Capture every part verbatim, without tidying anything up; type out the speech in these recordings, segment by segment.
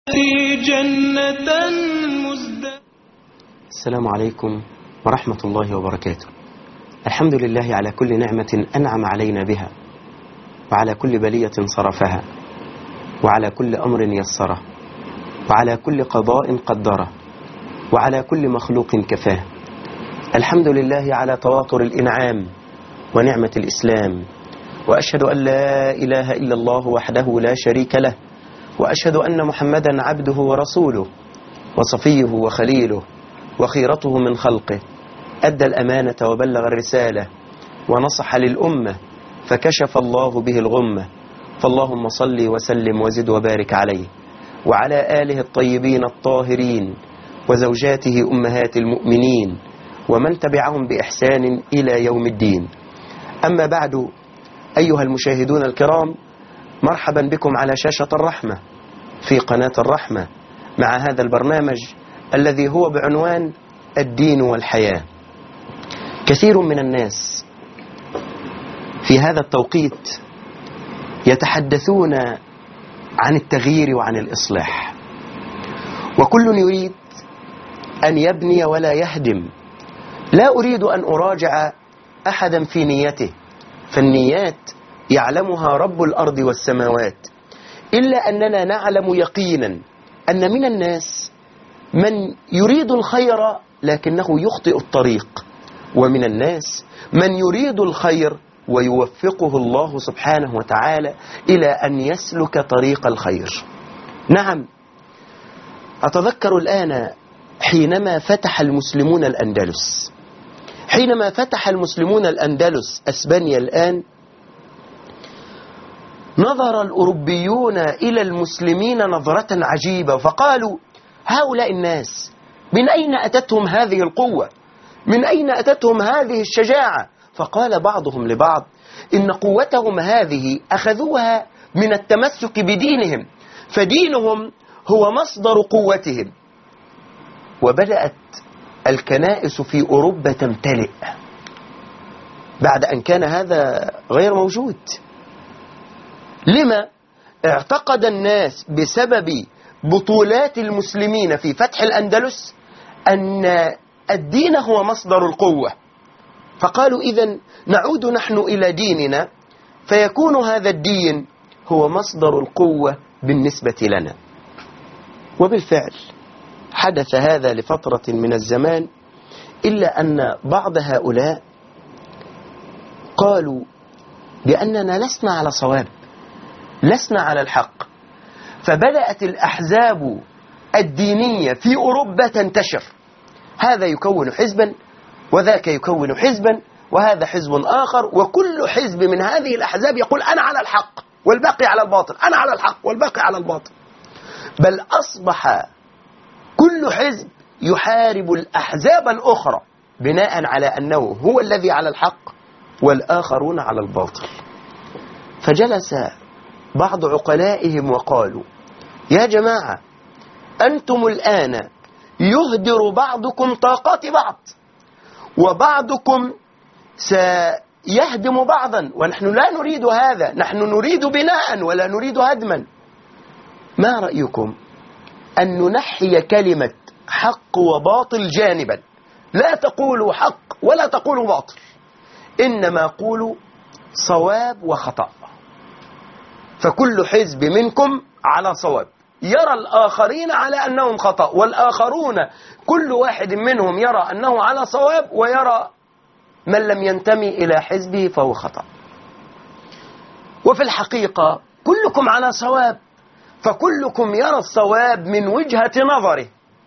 في جنة مزدهرة. السلام عليكم ورحمة الله وبركاته. الحمد لله على كل نعمة أنعم علينا بها، وعلى كل بلية صرفها، وعلى كل أمر يسره، وعلى كل قضاء قدره، وعلى كل مخلوق كفاه. الحمد لله على تواتر الإنعام ونعمة الإسلام، وأشهد أن لا إله إلا الله وحده لا شريك له، وأشهد أن محمدا عبده ورسوله وصفيه وخليله وخيرته من خلقه، أدى الأمانة وبلغ الرسالة ونصح للأمة فكشف الله به الغمة. فاللهم صل وسلم وزد وبارك عليه وعلى آله الطيبين الطاهرين وزوجاته أمهات المؤمنين ومن تبعهم بإحسان إلى يوم الدين. أما بعد، أيها المشاهدون الكرام، مرحبا بكم على شاشة الرحمة في قناة الرحمة مع هذا البرنامج الذي هو بعنوان الدين والحياة. كثير من الناس في هذا التوقيت يتحدثون عن التغيير وعن الإصلاح، وكل يريد أن يبني ولا يهدم. لا أريد أن أراجع أحدا في نيته، فالنيات يعلمها رب الأرض والسماوات، إلا أننا نعلم يقينا أن من الناس من يريد الخير لكنه يخطئ الطريق، ومن الناس من يريد الخير ويوفقه الله سبحانه وتعالى إلى أن يسلك طريق الخير. نعم، أتذكر الآن حينما فتح المسلمون الأندلس حينما فتح المسلمون الأندلس أسبانيا الآن، نظر الأوروبيون إلى المسلمين نظرة عجيبة، فقالوا: هؤلاء الناس من أين أتتهم هذه القوة؟ من أين أتتهم هذه الشجاعة؟ فقال بعضهم لبعض: إن قوتهم هذه أخذوها من التمسك بدينهم، فدينهم هو مصدر قوتهم. وبدأت الكنائس في أوروبا تمتلئ بعد أن كان هذا غير موجود. لما؟ اعتقد الناس بسبب بطولات المسلمين في فتح الأندلس أن الدين هو مصدر القوة، فقالوا: إذن نعود نحن إلى ديننا فيكون هذا الدين هو مصدر القوة بالنسبة لنا. وبالفعل حدث هذا لفترة من الزمان، إلا أن بعض هؤلاء قالوا بأننا لسنا على صواب، لسنا على الحق، فبدأت الأحزاب الدينية في أوروبا تنتشر، هذا يكون حزبا وذاك يكون حزبا وهذا حزب آخر، وكل حزب من هذه الأحزاب يقول: أنا على الحق والباقي على الباطل، أنا على الحق والباقي على الباطل. بل أصبح كل حزب يحارب الأحزاب الأخرى بناء على أنه هو الذي على الحق والآخرون على الباطل. فجلس بعض عقلائهم وقالوا: يا جماعة، أنتم الآن يهدر بعضكم طاقات بعض، وبعضكم سيهدم بعضا، ونحن لا نريد هذا، نحن نريد بناء ولا نريد هدما. ما رأيكم أن ننحي كلمة حق وباطل جانبا؟ لا تقولوا حق ولا تقولوا باطل، إنما قولوا صواب وخطأ، فكل حزب منكم على صواب، يرى الآخرين على أنهم خطأ، والآخرون كل واحد منهم يرى أنه على صواب، ويرى من لم ينتمي إلى حزبه فهو خطأ. وفي الحقيقة كلكم على صواب، فكلكم يرى الصواب من وجهة نظره.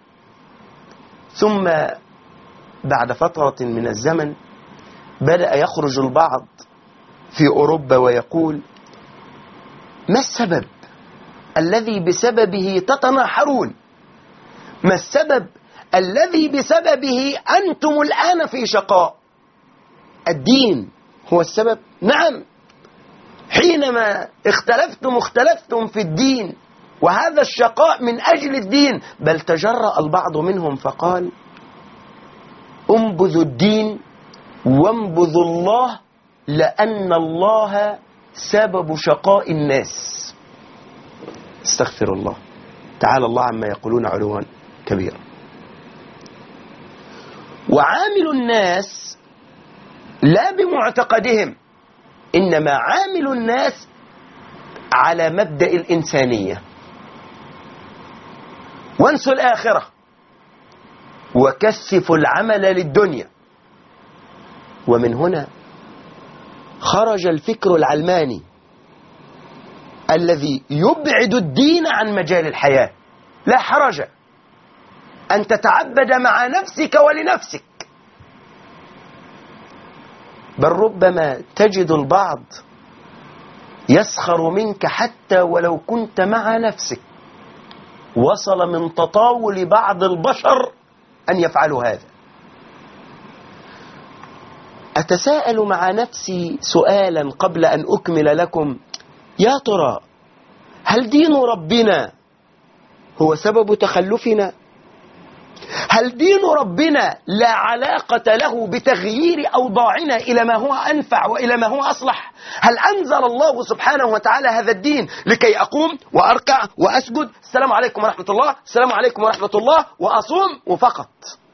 ثم بعد فترة من الزمن بدأ يخرج البعض في أوروبا ويقول: ما السبب الذي بسببه تتناحرون؟ ما السبب الذي بسببه أنتم الآن في شقاء؟ الدين هو السبب؟ نعم، حينما اختلفتم اختلفتم في الدين، وهذا الشقاء من أجل الدين. بل تجرأ البعض منهم فقال: انبذوا الدين وانبذوا الله، لأن الله سبب شقاء الناس. استغفر الله. تعالى الله عما يقولون علوا كبيرا. وعامل الناس لا بمعتقدهم، إنما عامل الناس على مبدأ الإنسانية. وانسوا الآخرة وكثفوا العمل للدنيا. ومن هنا خرج الفكر العلماني الذي يبعد الدين عن مجال الحياة. لا حرج أن تتعبد مع نفسك ولنفسك، بل ربما تجد البعض يسخر منك حتى ولو كنت مع نفسك. وصل من تطاول بعض البشر أن يفعلوا هذا. أتساءل مع نفسي سؤالا قبل أن أكمل لكم: يا ترى هل دين ربنا هو سبب تخلفنا؟ هل دين ربنا لا علاقة له بتغيير أوضاعنا إلى ما هو أنفع وإلى ما هو أصلح؟ هل أنزل الله سبحانه وتعالى هذا الدين لكي أقوم وأركع وأسجد السلام عليكم ورحمة الله السلام عليكم ورحمة الله وأصوم وفقط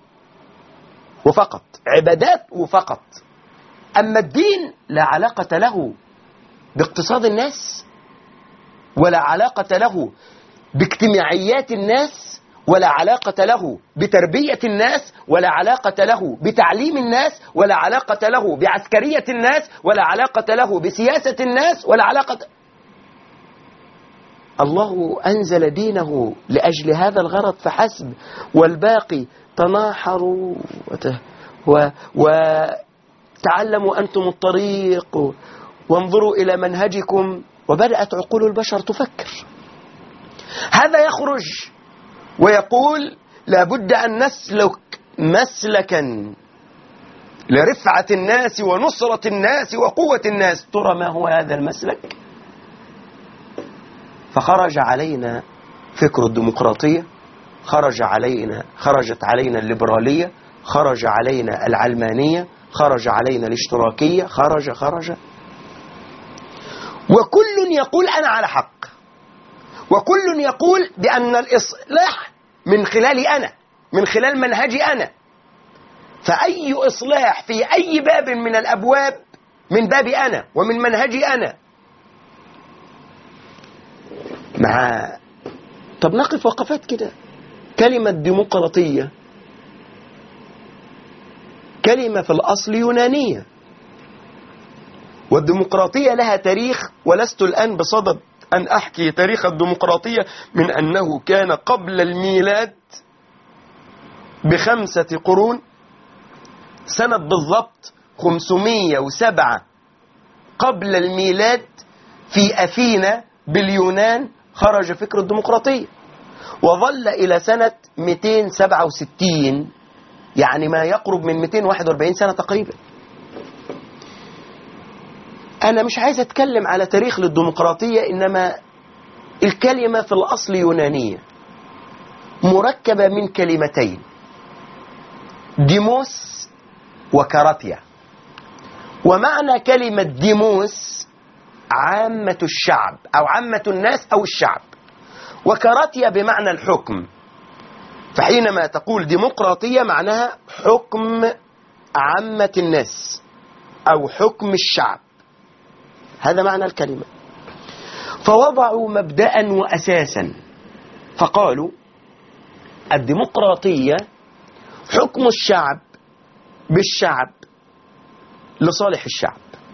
وفقط عبادات وفقط؟ أما الدين لا علاقة له باقتصاد الناس، ولا علاقة له باجتماعيات الناس، ولا علاقة له بتربية الناس، ولا علاقة له بتعليم الناس، ولا علاقة له بعسكرية الناس، ولا علاقة له بسياسة الناس، ولا علاقة. الله أنزل دينه لأجل هذا الغرض فحسب، والباقي تناحروا و... وتعلموا أنتم الطريق وانظروا إلى منهجكم. وبدأت عقول البشر تفكر. هذا يخرج ويقول لابد أن نسلك مسلكا لرفعة الناس ونصرة الناس وقوة الناس. ترى ما هو هذا المسلك؟ فخرج علينا فكر الديمقراطية، خرج علينا خرجت علينا الليبرالية، خرج علينا العلمانية، خرج علينا الاشتراكية، خرج خرج وكل يقول أنا على حق، وكل يقول بأن الإصلاح من خلالي أنا، من خلال منهجي أنا. فأي إصلاح في أي باب من الأبواب من بابي أنا ومن منهجي أنا. مع طب نقف وقفات كده. كلمة ديمقراطية كلمة في الأصل يونانية، والديمقراطية لها تاريخ، ولست الآن بصدد أن أحكي تاريخ الديمقراطية من أنه كان قبل الميلاد بخمسة قرون. سنة بالضبط خمسمائة وسبعة قبل الميلاد في أثينا باليونان خرج فكر الديمقراطية، وظل إلى سنة مئتين وسبعة وستين، يعني ما يقرب من مئتين وواحد وأربعين سنة تقريبا. أنا مش عايز أتكلم على تاريخ للديمقراطية، إنما الكلمة في الأصل يونانية مركبة من كلمتين: ديموس وكاراتيا. ومعنى كلمة ديموس عامة الشعب أو عامة الناس أو الشعب، وكاراتيا بمعنى الحكم. فحينما تقول ديمقراطية معناها حكم عامة الناس أو حكم الشعب، هذا معنى الكلمة. فوضعوا مبدأ وأساسا فقالوا الديمقراطية حكم الشعب بالشعب لصالح الشعب،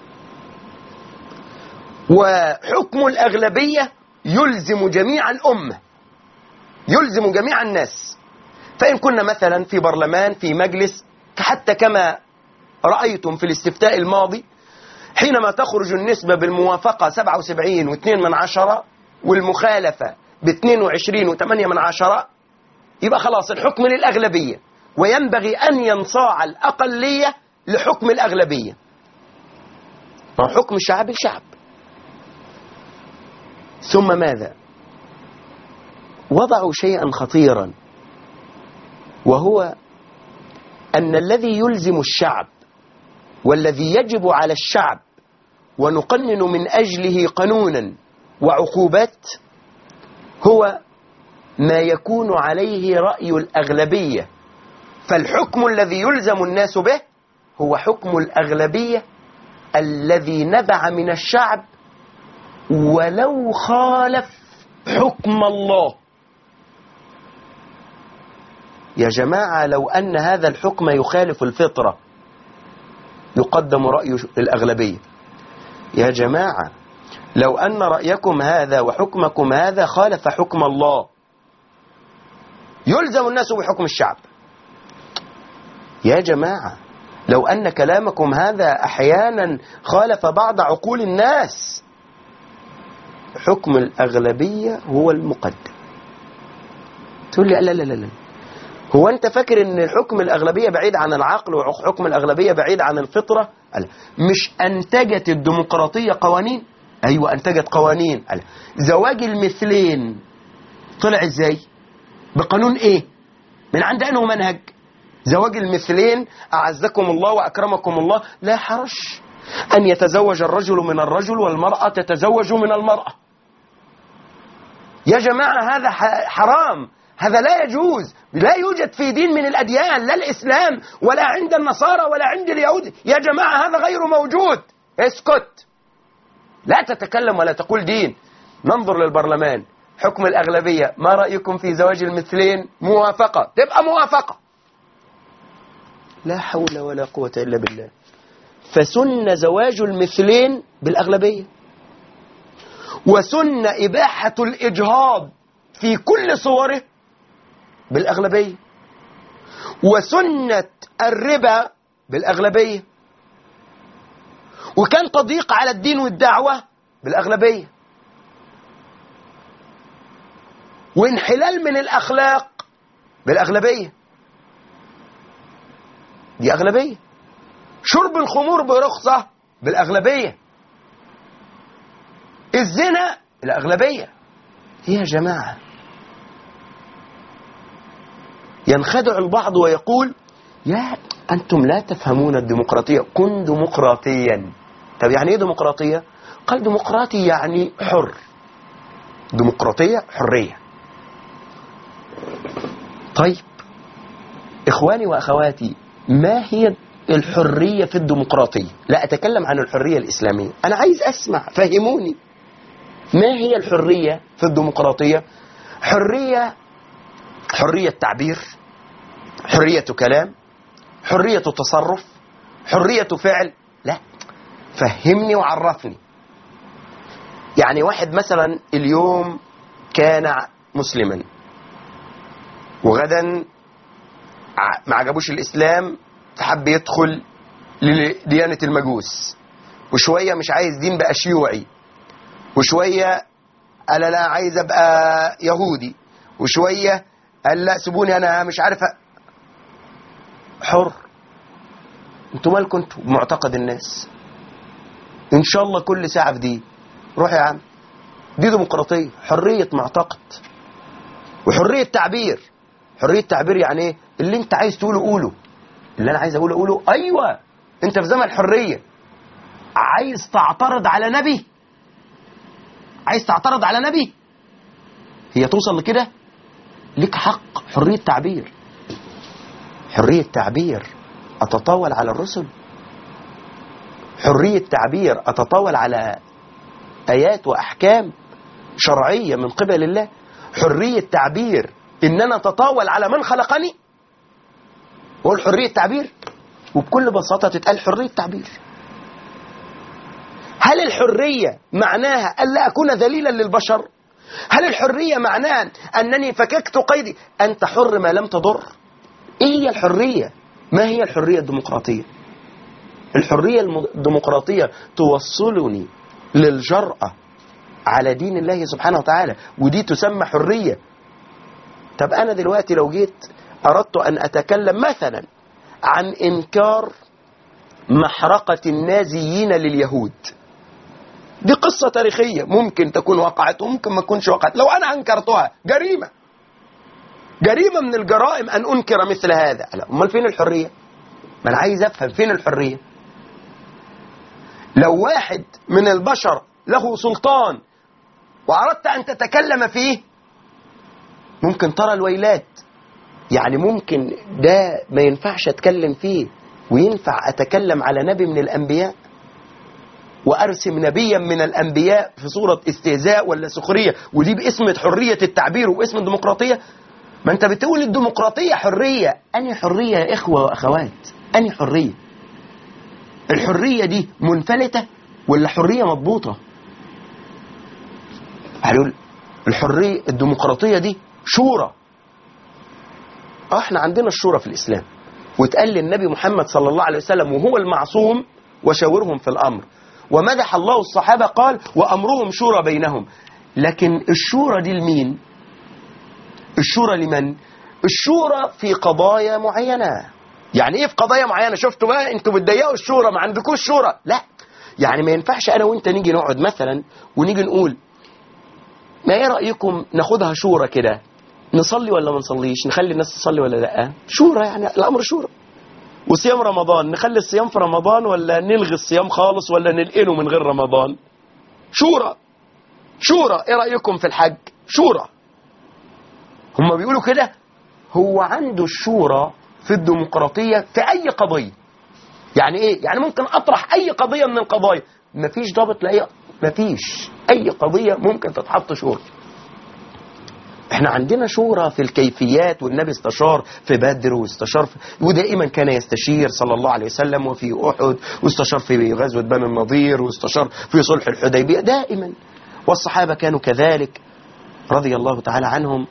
وحكم الأغلبية يلزم جميع الأمة، يلزم جميع الناس. فإن كنا مثلا في برلمان في مجلس، حتى كما رأيتم في الاستفتاء الماضي حينما تخرج النسبة بالموافقة سبعة وسبعين واثنين من عشرة والمخالفة باثنين وعشرين وثمانية من عشرة، يبقى خلاص الحكم للأغلبية، وينبغي أن ينصاع الأقلية لحكم الأغلبية، حكم الشعب الشعب. ثم ماذا؟ وضعوا شيئا خطيرا، وهو أن الذي يلزم الشعب والذي يجب على الشعب ونقنن من أجله قانونا وعقوبات هو ما يكون عليه رأي الأغلبية، فالحكم الذي يلزم الناس به هو حكم الأغلبية الذي نبع من الشعب ولو خالف حكم الله. يا جماعة لو أن هذا الحكم يخالف الفطرة يقدم رأي الأغلبية. يا جماعة لو أن رأيكم هذا وحكمكم هذا خالف حكم الله يلزم الناس بحكم الشعب. يا جماعة لو أن كلامكم هذا أحيانا خالف بعض عقول الناس حكم الأغلبية هو المقدم. تقول لي لا لا لا لا، هو أنت فاكر أن حكم الأغلبية بعيد عن العقل وحكم الأغلبية بعيد عن الفطرة؟ ألا. مش أنتجت الديمقراطية قوانين؟ أيوة أنتجت قوانين. ألا. زواج المثلين طلع إزاي؟ بقانون إيه؟ من عند أنه منهج زواج المثلين أعزكم الله وأكرمكم الله لا حرج أن يتزوج الرجل من الرجل والمرأة تتزوج من المرأة. يا جماعة هذا حرام، هذا لا يجوز، لا يوجد في دين من الأديان، لا الإسلام ولا عند النصارى ولا عند اليهود. يا جماعة هذا غير موجود. اسكت، لا تتكلم ولا تقول دين. ننظر للبرلمان، حكم الأغلبية، ما رأيكم في زواج المثلين؟ موافقة، تبقى موافقة. لا حول ولا قوة إلا بالله. فسن زواج المثلين بالأغلبية، وسن إباحة الإجهاض في كل صوره بالأغلبية، وسنة الربا بالأغلبية، وكان تضييق على الدين والدعوة بالأغلبية، وانحلال من الأخلاق بالأغلبية. دي أغلبية. شرب الخمور برخصة بالأغلبية. الزنا الأغلبية. يا جماعة ينخدع البعض ويقول يا أنتم لا تفهمون الديمقراطية، كن ديمقراطيا. طب يعني إيه ديمقراطية؟ قال ديمقراطي يعني حر. ديمقراطية حرية. طيب إخواني وأخواتي، ما هي الحرية في الديمقراطية؟ لا أتكلم عن الحرية الإسلامية، أنا عايز أسمع، فهموني. ما هي الحرية في الديمقراطية؟ حرية حرية تعبير، حرية كلام، حرية تصرف، حرية فعل. لا، فهمني وعرفني. يعني واحد مثلا اليوم كان مسلما وغدا ما عجبوش الإسلام فحب يدخل لديانة المجوس، وشوية مش عايز دين بقى شيوعي، وشوية قال لا عايز أبقى يهودي، وشوية قال لا سيبوني أنا مش عارف. حر. انتوا مالكم انتوا بمعتقد الناس؟ ان شاء الله كل ساعة في دي. روح يا عم، دي ديمقراطية، حرية معتقد وحرية تعبير. حرية تعبير يعني ايه؟ اللي انت عايز تقوله قوله، اللي انا عايز اقوله قوله. ايوه انت في زمن حرية. عايز تعترض على نبي، عايز تعترض على نبي، هي توصل لكده؟ لك حق حرية تعبير. حرية تعبير أتطاول على الرسل؟ حرية تعبير أتطاول على آيات وأحكام شرعية من قبل الله؟ حرية تعبير إن أنا أتطاول على من خلقني؟ قول حرية تعبير، وبكل بساطة تتقال حرية تعبير. هل الحرية معناها ألا أكون ذليلا للبشر؟ هل الحرية معناها أنني فككت قيدي؟ أنت حر ما لم تضر. إيه هي الحرية؟ ما هي الحرية الديمقراطية؟ الحرية الديمقراطية توصلني للجرأة على دين الله سبحانه وتعالى، ودي تسمى حرية. طب أنا دلوقتي لو جيت أردت أن أتكلم مثلا عن إنكار محرقة النازيين لليهود، دي قصة تاريخية ممكن تكون وقعت وممكن ما تكونش وقعت. لو أنا أنكرتها جريمة، جريمة من الجرائم أن أنكر مثل هذا. لا، أمال فين الحرية؟ ما أنا عايز أفهم فين الحرية. لو واحد من البشر له سلطان وأردت أن تتكلم فيه ممكن ترى الويلات، يعني ممكن ده ما ينفعش اتكلم فيه وينفع اتكلم على نبي من الانبياء وارسم نبيا من الانبياء في صورة استهزاء ولا سخرية، ودي باسم حرية التعبير واسم الديمقراطية؟ ما انت بتقول الديمقراطية حرية، انهي حرية يا اخوة واخوات؟ انهي حرية؟ الحرية دي منفلتة ولا حرية مضبوطة؟ هنقول الحرية الديمقراطية دي شورى. اه احنا عندنا الشورى في الاسلام، واتقال للنبي محمد صلى الله عليه وسلم وهو المعصوم وشاورهم في الامر، ومدح الله الصحابة قال وامرهم شورى بينهم. لكن الشورى دي لمين؟ الشورى لمن؟ الشورى في قضايا معينة. يعني ايه في قضايا معينة؟ شفتوا بقى انتوا بتضيقوا الشورى، ما عندكوش شورى. لا، يعني ما ينفعش انا وانت نيجي نقعد مثلا ونيجي نقول ما ايه رأيكم ناخدها شورى كده، نصلي ولا ما نصليش، نخلي الناس تصلي ولا لا؟ شورى، يعني الامر شورى. وصيام رمضان، نخلي الصيام في رمضان ولا نلغي الصيام خالص ولا نلقنه من غير رمضان؟ شورى. شورى. ايه رأيكم في الحج؟ شورى. هم بيقولوا كده. هو عنده الشورى في الديمقراطية في اي قضية. يعني ايه؟ يعني ممكن اطرح اي قضية من القضايا، مفيش ضابط لاي، مفيش اي قضية ممكن تتحط شورى. احنا عندنا شورى في الكيفيات، والنبي استشار في بدر واستشار في، ودائما كان يستشير صلى الله عليه وسلم، وفي احد، واستشار في غزوة بني النضير، واستشار في صلح الحديبية دائما، والصحابة كانوا كذلك رضي الله تعالى عنهم.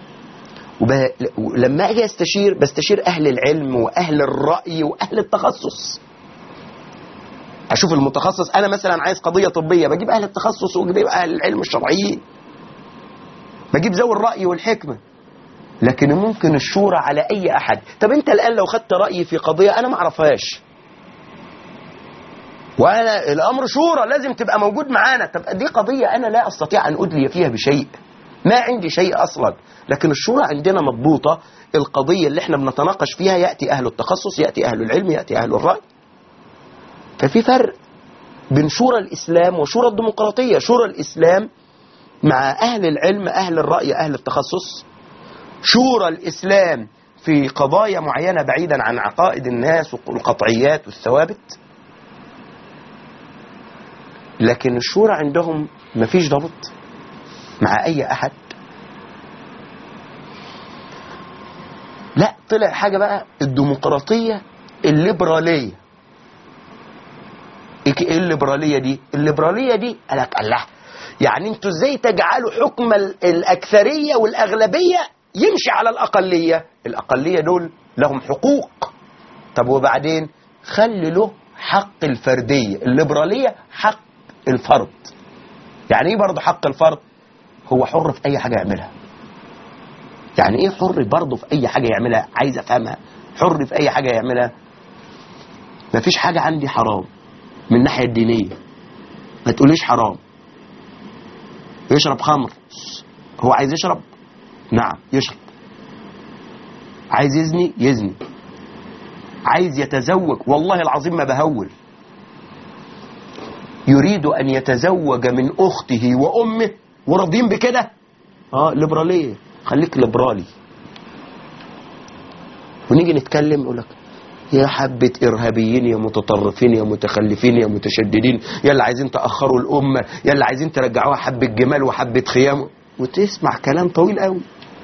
ولما اجي استشير بستشير اهل العلم واهل الرأي واهل التخصص. اشوف المتخصص، انا مثلا عايز قضية طبية بجيب اهل التخصص وبجيب اهل العلم الشرعيين، بجيب ذوي الرأي والحكمة. لكن ممكن الشورى على اي احد. طب انت الان لو خدت رأيي في قضية انا ما اعرفهاش، وانا الامر شورى لازم تبقى موجود معانا، طب دي قضية انا لا استطيع ان ادلي فيها بشيء، ما عندي شيء اصلا. لكن الشورى عندنا مضبوطة. القضية اللي احنا بنتناقش فيها يأتي اهل التخصص، يأتي اهل العلم، يأتي اهل الرأي. ففي فرق بين شورى الاسلام وشورى الديمقراطية. شورى الاسلام مع أهل العلم، أهل الرأي، أهل التخصص. شورى الإسلام في قضايا معينة بعيدا عن عقائد الناس والقطعيات والثوابت. لكن الشورى عندهم مفيش ضبط مع أي أحد. لا، طلع حاجة بقى الديمقراطية الليبرالية. ايه الليبرالية دي؟ الليبرالية دي قالك الله، يعني انتوا ازاي تجعلوا حكم الأكثرية والأغلبية يمشي على الأقلية؟ الأقلية دول لهم حقوق. طب وبعدين خلي له حق الفردية. الليبرالية حق الفرد. يعني ايه برضه حق الفرد؟ هو حر في أي حاجة يعملها. يعني ايه حر برضه في أي حاجة يعملها؟ عايز أفهمها. حر في أي حاجة يعملها. مفيش حاجة عندي حرام من الناحية الدينية، ما تقوليش حرام. يشرب خمر، هو عايز يشرب؟ نعم يشرب. عايز يزني؟ يزني. عايز يتزوج، والله العظيم ما بهول، يريد أن يتزوج من أخته وأمه وراضين بكده. اه ليبرالية، خليك ليبرالي. ونيجي نتكلم يقول لك يا حبة إرهابيين، يا متطرفين، يا متخلفين، يا متشددين، يا اللي عايزين تأخروا الأمة، يا اللي عايزين ترجعوها حبة جمال وحبة خيام، وتسمع كلام طويل قوي.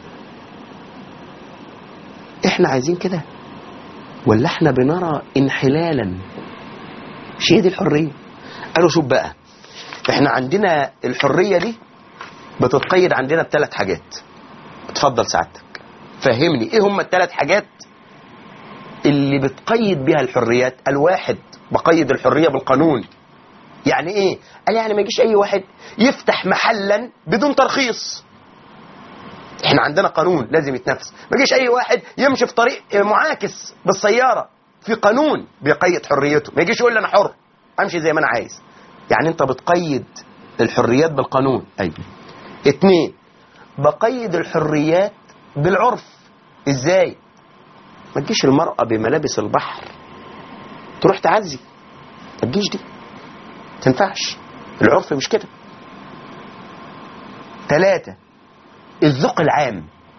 احنا عايزين كده ولا احنا بنرى انحلالا؟ شيء دي الحرية. قالوا شوف بقى، احنا عندنا الحرية دي بتتقيد عندنا بثلاث حاجات. اتفضل سعادتك فهمني ايه هم الثلاث حاجات اللي بتقيد بها الحريات. الواحد، بقيد الحرية بالقانون. يعني ايه؟ قال يعني ما يجيش اي واحد يفتح محلا بدون ترخيص. احنا عندنا قانون لازم يتنفذ. ما يجيش اي واحد يمشي في طريق معاكس بالسيارة، في قانون بيقيد حريته. ما يجيش يقول لي انا حر امشي زي ما انا عايز. يعني انت بتقيد الحريات بالقانون. ايوه. اتنين، بقيد الحريات بالعرف. ازاي؟ ما تجيش المرأة بملابس البحر تروح تعزي، ما تجيش دي، تنفعش، العرف مش كده. ثلاثة، الذوق العام.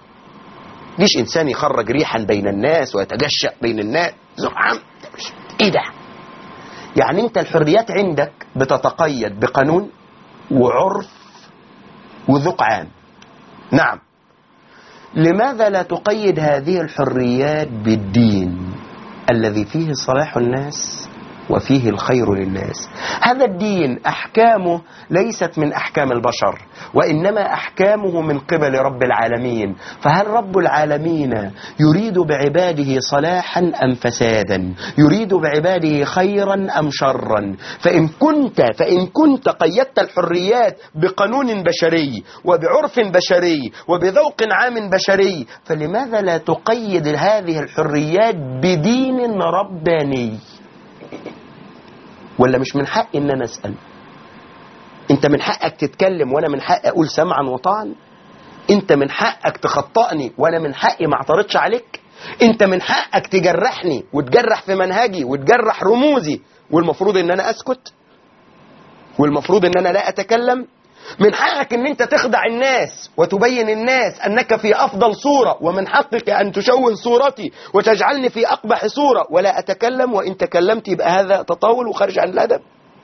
ليش إنسان يخرج ريحا بين الناس ويتجشأ بين الناس؟ زعم إيه ده؟ يعني أنت الحريات عندك بتتقيد بقانون وعرف وذوق عام. نعم. لماذا لا تقيد هذه الحريات بالدين الذي فيه صلاح الناس وفيه الخير للناس؟ هذا الدين أحكامه ليست من أحكام البشر، وإنما أحكامه من قبل رب العالمين. فهل رب العالمين يريد بعباده صلاحا أم فسادا؟ يريد بعباده خيرا أم شرا؟ فإن كنت فإن كنت قيدت الحريات بقانون بشري وبعرف بشري وبذوق عام بشري، فلماذا لا تقيد هذه الحريات بدين رباني؟ ولا مش من حق ان انا اسال؟ انت من حقك تتكلم وانا من حقي اقول سمعا وطاعا؟ انت من حقك تخطئني وانا من حقي ما اعترضش عليك؟ انت من حقك تجرحني وتجرح في منهجي وتجرح رموزي والمفروض ان انا اسكت؟ والمفروض ان انا لا اتكلم؟ من حقك ان انت تخدع الناس وتبين الناس انك في افضل صورة، ومن حقك ان تشوه صورتي وتجعلني في اقبح صورة ولا اتكلم، وان تكلمت يبقى هذا تطاول وخارج عن الادب.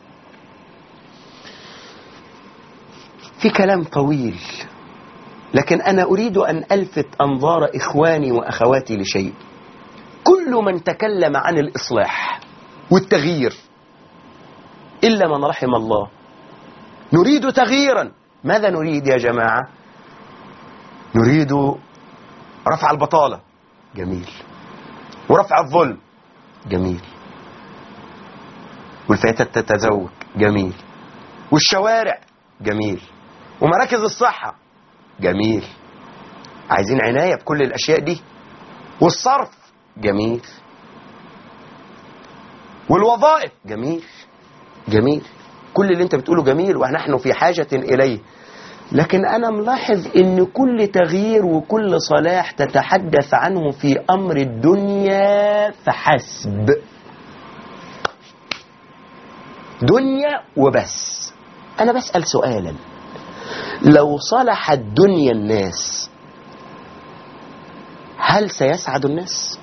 في كلام طويل، لكن انا اريد ان الفت انظار اخواني واخواتي لشيء. كل من تكلم عن الاصلاح والتغيير الا من رحم الله. نريد تغييرا. ماذا نريد يا جماعة؟ نريد رفع البطالة، جميل، ورفع الظلم، جميل، والفتاة تتزوج، جميل، والشوارع، جميل، ومراكز الصحة، جميل. عايزين عناية بكل الأشياء دي، والصرف، جميل، والوظائف، جميل جميل. كل اللي انت بتقوله جميل ونحن في حاجة إليه. لكن أنا ملاحظ إن كل تغيير وكل صلاح تتحدث عنه في أمر الدنيا فحسب، دنيا وبس. أنا بسأل سؤالا: لو صلحت دنيا الناس هل سيسعد الناس؟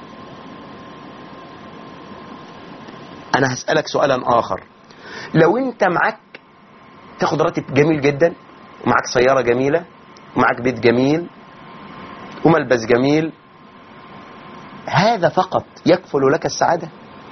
أنا هسألك سؤالا آخر: لو انت معك تاخد راتب جميل جدا، ومعك سيارة جميلة، ومعك بيت جميل، وملبس جميل، هذا فقط يكفل لك السعادة؟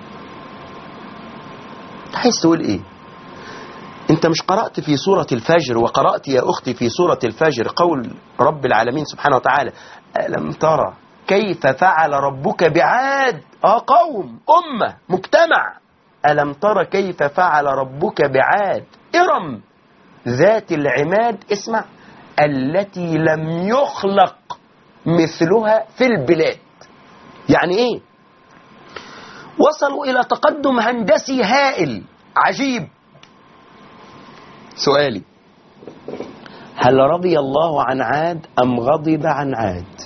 انت عايز تقول ايه؟ انت مش قرأت في سورة الفجر، وقرأت يا اختي في سورة الفجر قول رب العالمين سبحانه وتعالى: ألم ترى كيف فعل ربك بعاد؟ اه قوم، أمة، مجتمع. ألم ترى كيف فعل ربك بعاد إرم ذات العماد، اسمع، التي لم يخلق مثلها في البلاد. يعني ايه؟ وصلوا إلى تقدم هندسي هائل عجيب. سؤالي: هل رضي الله عن عاد أم غضب عن عاد؟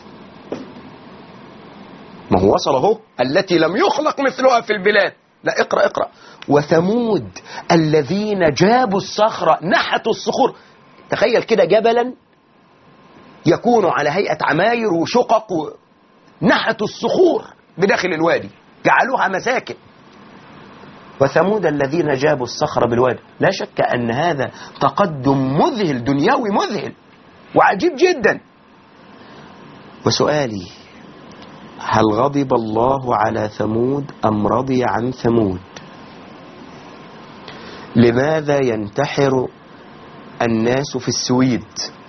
ما هو وصل اهو، التي لم يخلق مثلها في البلاد. لا، اقرأ اقرأ. وثمود الذين جابوا الصخرة نحتوا الصخور. تخيل كده جبلا يكون على هيئة عماير وشقق، نحتوا الصخور بداخل الوادي، جعلوها مساكن. وثمود الذين جابوا الصخرة بالوادي. لا شك أن هذا تقدم مذهل، دنيوي مذهل وعجيب جدا. وسؤالي: هل غضب الله على ثمود أم رضي عن ثمود؟ لماذا ينتحر الناس في السويد؟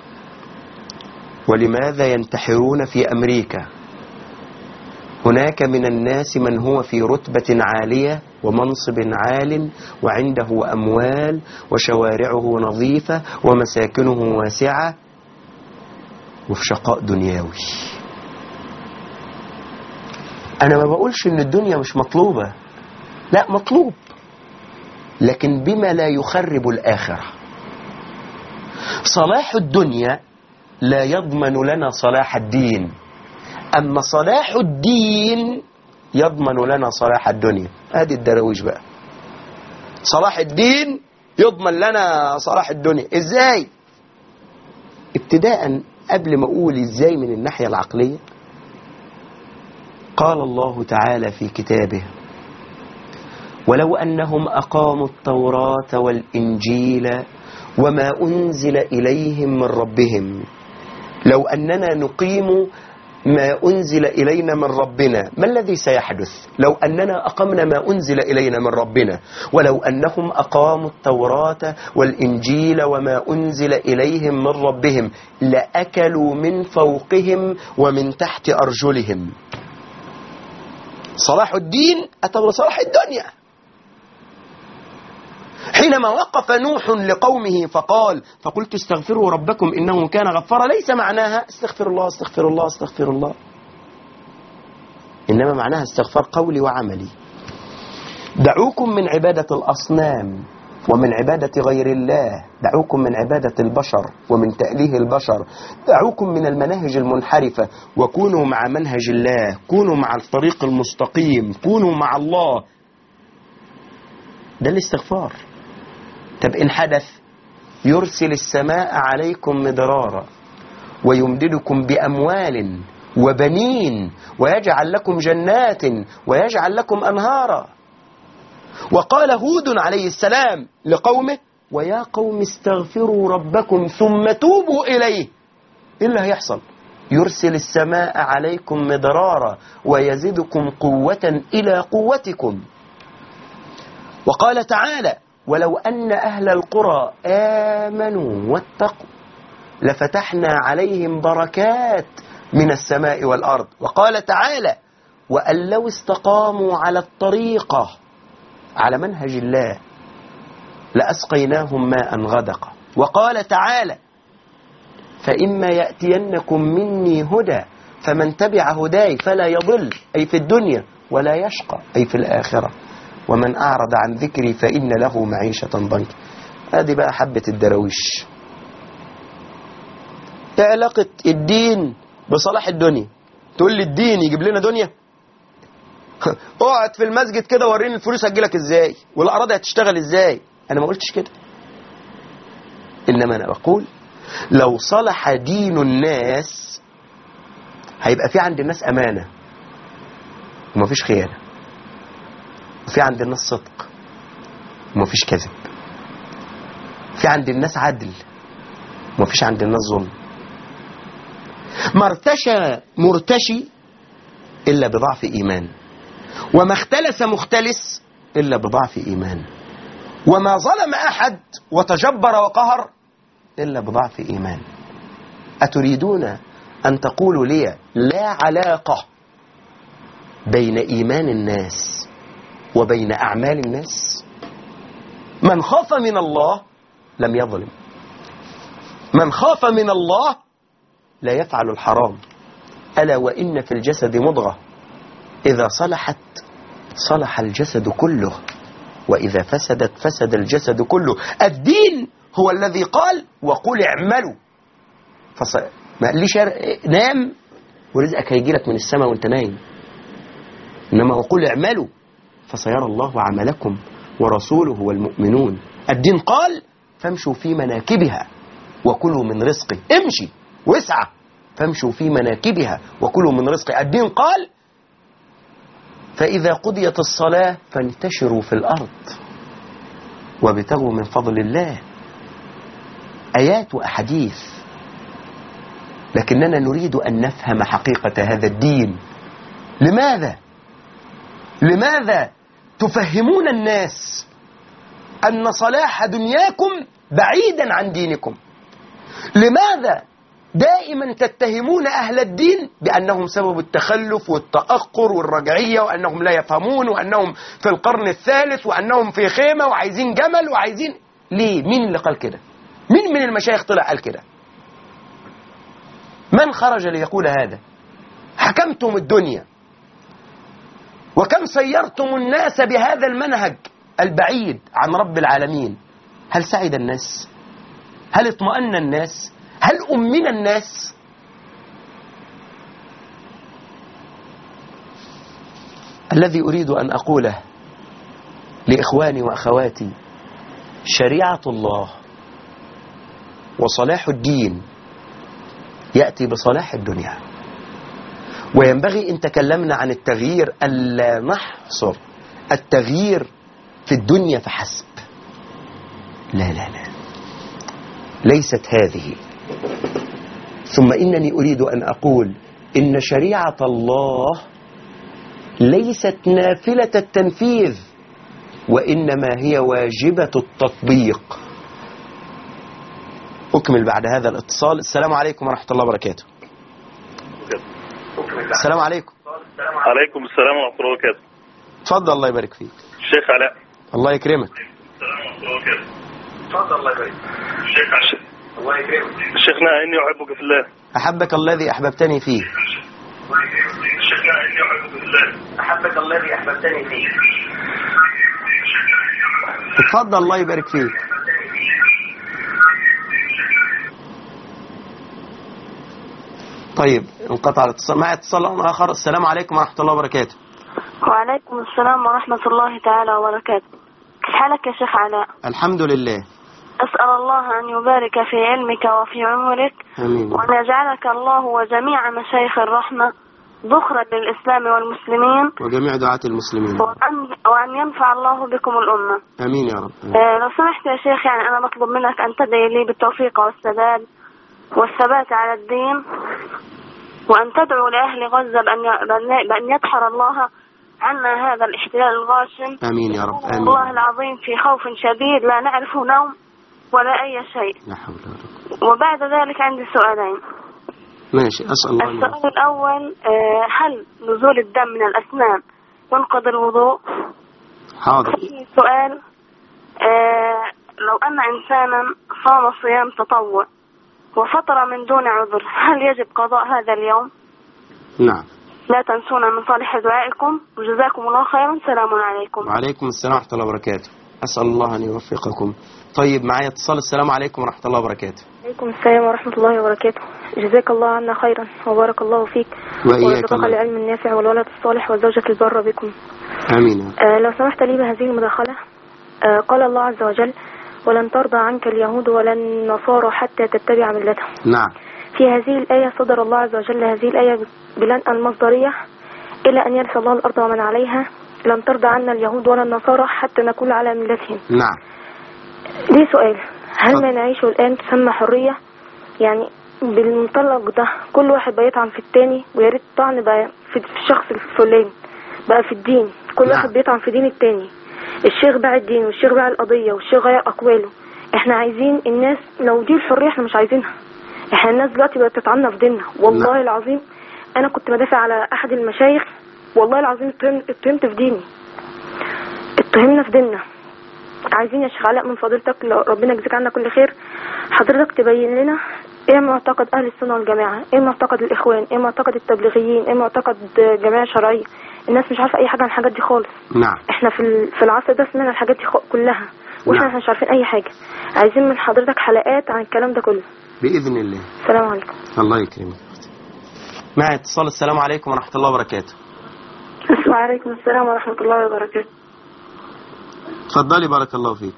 ولماذا ينتحرون في أمريكا؟ هناك من الناس من هو في رتبة عالية ومنصب عال وعنده أموال وشوارعه نظيفة ومساكنه واسعة، وفي شقاء دنيوي. أنا ما بقولش إن الدنيا مش مطلوبة، لا مطلوب، لكن بما لا يخرب الآخرة. صلاح الدنيا لا يضمن لنا صلاح الدين، أما صلاح الدين يضمن لنا صلاح الدنيا. هذه الدرويش بقى. صلاح الدين يضمن لنا صلاح الدنيا. إزاي؟ ابتداء قبل ما أقول إزاي من الناحية العقلية. قال الله تعالى في كتابه: ولو أنهم أقاموا التوراة والإنجيل وما أنزل إليهم من ربهم. لو أننا نقيم ما أنزل إلينا من ربنا، ما الذي سيحدث لو أننا أقمنا ما أنزل إلينا من ربنا؟ ولو أنهم أقاموا التوراة والإنجيل وما أنزل إليهم من ربهم لأكلوا من فوقهم ومن تحت أرجلهم. صلاح الدين أتى بصلاح الدنيا. حينما وقف نوح لقومه فقال: فقلت استغفروا ربكم إنه كان غفارا، ليس معناها استغفر الله استغفر الله استغفر الله، إنما معناها استغفار قولي وعملي. دعوكم من عبادة الأصنام ومن عبادة غير الله، دعوكم من عبادة البشر ومن تأليه البشر، دعوكم من المناهج المنحرفة وكونوا مع منهج الله، كونوا مع الطريق المستقيم، كونوا مع الله. ده الاستغفار. طب إن حدث: يرسل السماء عليكم مدرارا ويمددكم بأموال وبنين ويجعل لكم جنات ويجعل لكم أنهارا. وقال هود عليه السلام لقومه: ويا قوم استغفروا ربكم ثم توبوا إليه. إيه اللي هيحصل؟ يرسل السماء عليكم مدرارا ويزدكم قوة إلى قوتكم. وقال تعالى: ولو أن أهل القرى آمنوا واتقوا لفتحنا عليهم بركات من السماء والأرض. وقال تعالى: وأن لو استقاموا على الطريقة على منهج الله لأسقيناهم ماء غدقا. وقال تعالى: فإما يأتينكم مني هدى فمن تبع هداي فلا يضل، أي في الدنيا، ولا يشقى، أي في الآخرة، ومن أعرض عن ذكري فإن له معيشة ضنكا. هذه بقى حبة الدرويش. ايه علاقة الدين بصلاح الدنيا؟ تقول لي الدين يجيب لنا دنيا؟ اقعد في المسجد كده وريني الفلوس هتجيلك ازاي والأراضي هتشتغل ازاي. أنا ما قلتش كده، إنما أنا بقول لو صلح دين الناس هيبقى في عند الناس أمانة ومفيش خيانة، وفي عند الناس صدق ومفيش كذب، في عند الناس عدل ومفيش عند الناس ظلم. ما ارتشى مرتشي إلا بضعف إيمان، وما اختلس مختلس إلا بضعف إيمان، وما ظلم أحد وتجبر وقهر إلا بضعف إيمان. أتريدون أن تقولوا لي لا علاقة بين إيمان الناس وبين أعمال الناس؟ من خاف من الله لم يظلم، من خاف من الله لا يفعل الحرام. ألا وإن في الجسد مضغة إذا صلحت صلح الجسد كله وإذا فسدت فسد الجسد كله. الدين هو الذي قال: وقل اعملوا. فص... ما قاليش نام ورزقك هيجي لك من السماء وانت نايم، إنما وقل اعملوا فسيرى الله عملكم ورسوله والمؤمنون. الدين قال: فامشوا في مناكبها وكلوا من رزقه. امشي واسعى فامشوا في مناكبها وكلوا من رزقه. الدين قال: فإذا قضيت الصلاة فانتشروا في الأرض وابتغوا من فضل الله. آيات وأحاديث، لكننا نريد أن نفهم حقيقة هذا الدين. لماذا؟ لماذا تفهمون الناس أن صلاح دنياكم بعيدا عن دينكم؟ لماذا دائما تتهمون أهل الدين بأنهم سبب التخلف والتأخر والرجعية، وأنهم لا يفهمون، وأنهم في القرن الثالث، وأنهم في خيمة وعايزين جمل وعايزين؟ ليه؟ مين اللي قال كده؟ مين من المشايخ طلع قال كده؟ من خرج ليقول هذا؟ حكمتم الدنيا، وكم سيرتم الناس بهذا المنهج البعيد عن رب العالمين. هل سعد الناس؟ هل اطمأن الناس؟ هل أمن الناس؟ الذي أريد أن أقوله لإخواني وأخواتي: شريعة الله وصلاح الدين يأتي بصلاح الدنيا. وينبغي إن تكلمنا عن التغيير ألا نحصر التغيير في الدنيا فحسب. لا لا لا، ليست هذه. ثم إنني أريد أن أقول إن شريعة الله ليست نافلة التنفيذ، وإنما هي واجبة التطبيق. أكمل بعد هذا الاتصال. السلام عليكم ورحمة الله وبركاته. السلام عليكم. عليكم السلام ورحمة الله وبركاته. تفضل الله يبارك فيك. الشيخ علاء. الله يكرمك. تفضل الله يبارك فيك. الشيخ علاء. الله يكرمك. شيخنا إني أحبك في الله. أحبك الذي أحببتني فيه. شيخنا إني أحبك في الله. أحبك الذي أحببتني فيه. اتفضل الله يبارك فيك. طيب انقطع الاتصال. معي اتصال آخر. السلام عليكم ورحمة الله وبركاته. وعليكم السلام ورحمة الله تعالى وبركاته. كيف حالك يا شيخ علاء؟ الحمد لله. أسأل الله أن يبارك في علمك وفي عمرك. آمين. وأن يجعلك الله وجميع مشايخ الرحمة ذخرا للإسلام والمسلمين وجميع دعاة المسلمين، وأن, وأن ينفع الله بكم الأمة. آمين يا رب. آه لو سمحت يا شيخ، يعني أنا بطلب منك أن تدعي لي بالتوفيق والسداد والثبات على الدين، وأن تدعو لأهل غزة بأن بأن يدحر الله عنا هذا الاحتلال الغاشم. آمين يا رب. آمين. والله العظيم في خوف شديد لا نعرف نوم ولا أي شيء. لا حول ولا قوة. وبعد ذلك عندي سؤالين. ماشي. أسأل الله. السؤال الأول، هل نزول الدم من الأسنان ينقض الوضوء؟ حاضر. سؤال، لو أن إنسانا صام صيام تطوع وفطر من دون عذر، هل يجب قضاء هذا اليوم؟ نعم. لا تنسونا من صالح دعائكم، وجزاكم الله خيرا. السلام عليكم. وعليكم السلام ورحمة الله وبركاته. أسأل الله أن يوفقكم. طيب معي اتصال. السلام عليكم ورحمة الله وبركاته. وعليكم السلام ورحمة الله وبركاته. جزاك الله عنا خيرا وبارك الله فيك وإياك الله. العلم النافع والولد الصالح والزوجة البر بكم. آمين. آه لو سمحت لي بهذه المداخلة. آه قال الله عز وجل: ولن ترضى عنك اليهود ولا النصارى حتى تتبع ملتهم. نعم. في هذه الآية صدر الله عز وجل هذه الآية بلن المصدرية إلى أن يرث الله الأرض ومن عليها. لن ترضى عنا اليهود ولا النصارى حتى نكون على ملتهم. نعم. ليه سؤال، هل صد... ما نعيشه الآن تسمى حرية؟ يعني بالمنطلق ده كل واحد بيطعن في التاني، ويا ريت طعن بقى في الشخص الفلاني بقى في الدين، كل نعم. واحد بيطعن في دين التاني. الشيخ باع الدين والشيخ باع القضية والشيخ غير أقواله. احنا عايزين الناس، لو دي الحرية احنا مش عايزينها. احنا الناس دلوقتي بقت تطعننا في ديننا. والله نعم. العظيم انا كنت بدافع على احد المشايخ، والله العظيم اتهمت في ديني، اتهمنا في ديننا. عايزين يا شيخ علاء من فضيلتك، ربنا يجزيك عنا كل خير، حضرتك تبين لنا ايه معتقد اهل السنة والجماعة، ايه معتقد الاخوان، ايه معتقد التبليغيين، ايه معتقد جماعة شرعية. الناس مش عارفة اي حاجة عن الحاجات دي خالص. نعم. احنا في في العصر ده سمعنا الحاجات دي كلها، واحنا نعم. مش عارفين اي حاجة. عايزين من حضرتك حلقات عن الكلام ده كله بإذن الله. السلام عليكم. الله يكرمك. معي اتصال. السلام عليكم ورحمة الله وبركاته. وعليكم السلام ورحمة الله وبركاته. تفضلي بارك الله فيك.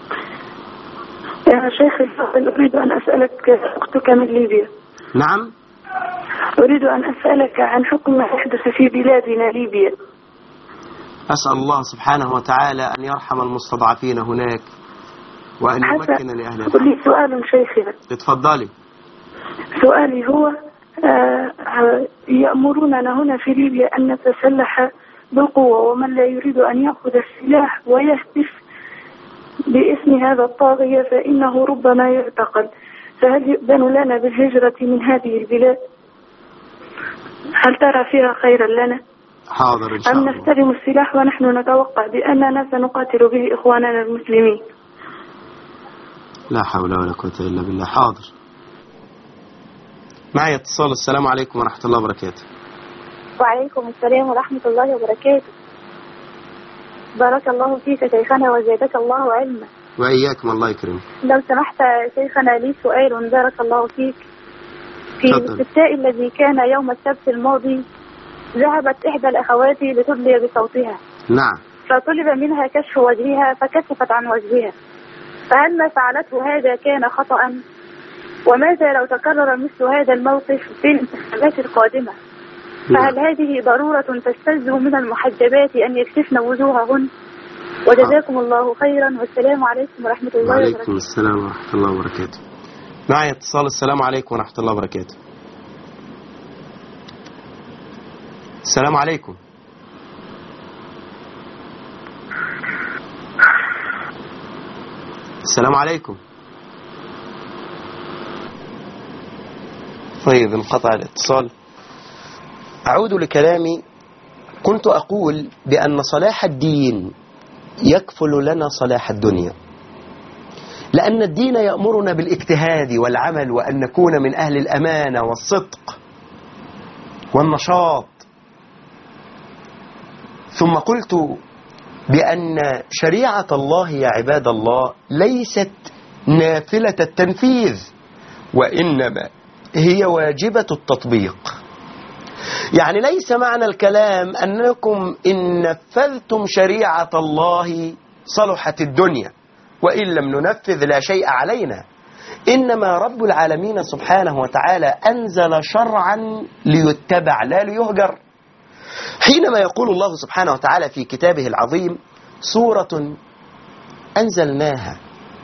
يا شيخ الفاضل، أريد أن أسألك، أختك من ليبيا. نعم. أريد أن أسألك عن حكم ما يحدث في بلادنا ليبيا. أسأل الله سبحانه وتعالى أن يرحم المستضعفين هناك وأن يمكن لأهل الحق. لي سؤال شيخنا. اتفضلي. سؤالي هو آه يأمروننا هنا في ليبيا أن نتسلح بالقوة، ومن لا يريد أن يأخذ السلاح ويهتف باسم هذا الطاغية فإنه ربما يعتقل. فهل يؤذن لنا بالهجرة من هذه البلاد؟ هل ترى فيها خيرا لنا؟ حاضر إن شاء الله. أم نستلم السلاح ونحن نتوقع بأننا سنقاتل به إخواننا المسلمين؟ لا حول ولا قوة إلا بالله. حاضر. معي اتصال. السلام عليكم ورحمة الله وبركاته. وعليكم السلام ورحمة الله وبركاته. بارك الله فيك شيخنا وزادك الله علما. وإياكم الله يكرمك. لو سمحت شيخنا لي سؤال بارك الله فيك. في الاستفتاء الذي كان يوم السبت الماضي ذهبت إحدى الأخوات لتدلي بصوتها. نعم. فطلب منها كشف وجهها فكشفت عن وجهها، فهل ما فعلته هذا كان خطأ؟ وماذا لو تكرر مثل هذا الموقف في الانتخابات القادمة؟ فهل هذه ضرورة تستلزم من المحجبات أن يكشفن وجوههن؟ وجزاكم الله خيرا، والسلام عليكم ورحمة الله وبركاته. وعليكم السلام ورحمة الله وبركاته. معي اتصال. السلام عليكم ورحمة الله وبركاته. السلام عليكم. السلام عليكم. طيب انقطع الاتصال. أعود لكلامي. كنت أقول بأن صلاح الدين يكفل لنا صلاح الدنيا، لأن الدين يأمرنا بالاجتهاد والعمل وأن نكون من أهل الأمانة والصدق والنشاط. ثم قلت بأن شريعة الله يا عباد الله ليست نافلة التنفيذ، وإنما هي واجبة التطبيق. يعني ليس معنى الكلام أنكم إن نفذتم شريعة الله صلحت الدنيا، وإن لم ننفذ لا شيء علينا. إنما رب العالمين سبحانه وتعالى أنزل شرعا ليتبع لا ليهجر. حينما يقول الله سبحانه وتعالى في كتابه العظيم: سورة أنزلناها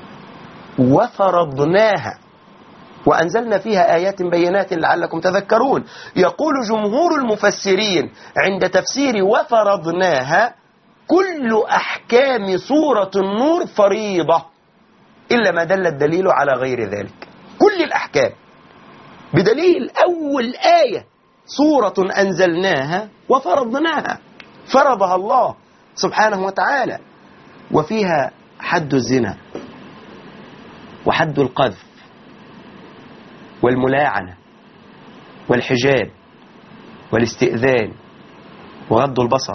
وفرضناها وأنزلنا فيها آيات بينات لعلكم تذكرون. يقول جمهور المفسرين عند تفسير وفرضناها: كل أحكام سورة النور فريضة، إلا ما دل الدليل على غير ذلك. كل الأحكام، بدليل أول آية: سورة أنزلناها وفرضناها، فرضها الله سبحانه وتعالى، وفيها حد الزنا وحد القذف والملاعنة والحجاب والاستئذان وغض البصر.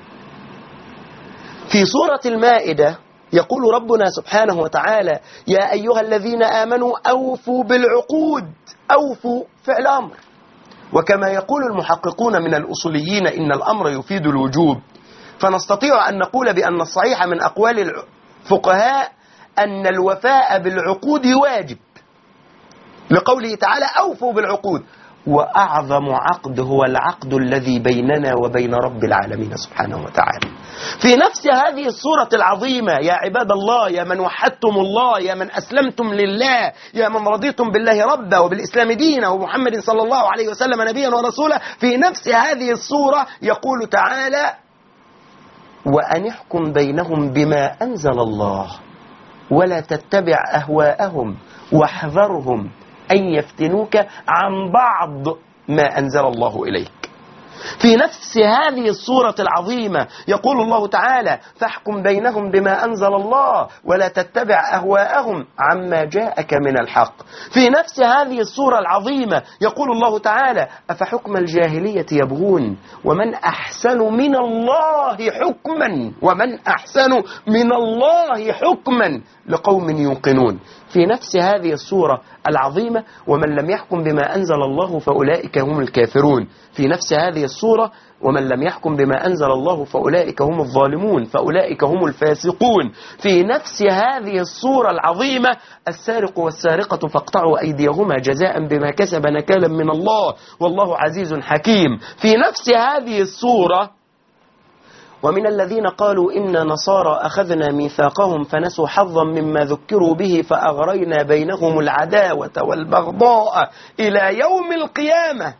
في سورة المائدة يقول ربنا سبحانه وتعالى: يا أيها الذين آمنوا أوفوا بالعقود. أوفوا فعل أمر، وكما يقول المحققون من الأصوليين إن الأمر يفيد الوجوب، فنستطيع أن نقول بأن الصحيح من أقوال الفقهاء أن الوفاء بالعقود واجب، لقوله تعالى: أوفوا بالعقود. وأعظم عقد هو العقد الذي بيننا وبين رب العالمين سبحانه وتعالى. في نفس هذه السورة العظيمة يا عباد الله، يا من وحدتم الله، يا من أسلمتم لله، يا من رضيتم بالله ربا وبالإسلام دينا ومحمد صلى الله عليه وسلم نبيا ورسولا، في نفس هذه السورة يقول تعالى: وأن احكم بينهم بما أنزل الله ولا تتبع أهواءهم واحذرهم أن يفتنوك عن بعض ما أنزل الله إليك. في نفس هذه السورة العظيمة يقول الله تعالى: فاحكم بينهم بما أنزل الله ولا تتبع أهواءهم عما جاءك من الحق. في نفس هذه السورة العظيمة يقول الله تعالى: أفحكم الجاهلية يبغون ومن أحسن من الله حكما ومن أحسن من الله حكما لقوم يوقنون. في نفس هذه السورة العظيمة: ومن لم يحكم بما أنزل الله فأولئك هم الكافرون. في نفس هذه السورة: ومن لم يحكم بما أنزل الله فأولئك هم الظالمون، فأولئك هم الفاسقون. في نفس هذه السورة العظيمة: السارق والسارقة فاقطعوا أيديهما جزاء بما كسب نكالا من الله والله عزيز حكيم. في نفس هذه السورة: ومن الذين قالوا إنا نصارى أخذنا ميثاقهم فنسوا حظا مما ذكروا به فأغرينا بينهم العداوة والبغضاء إلى يوم القيامة.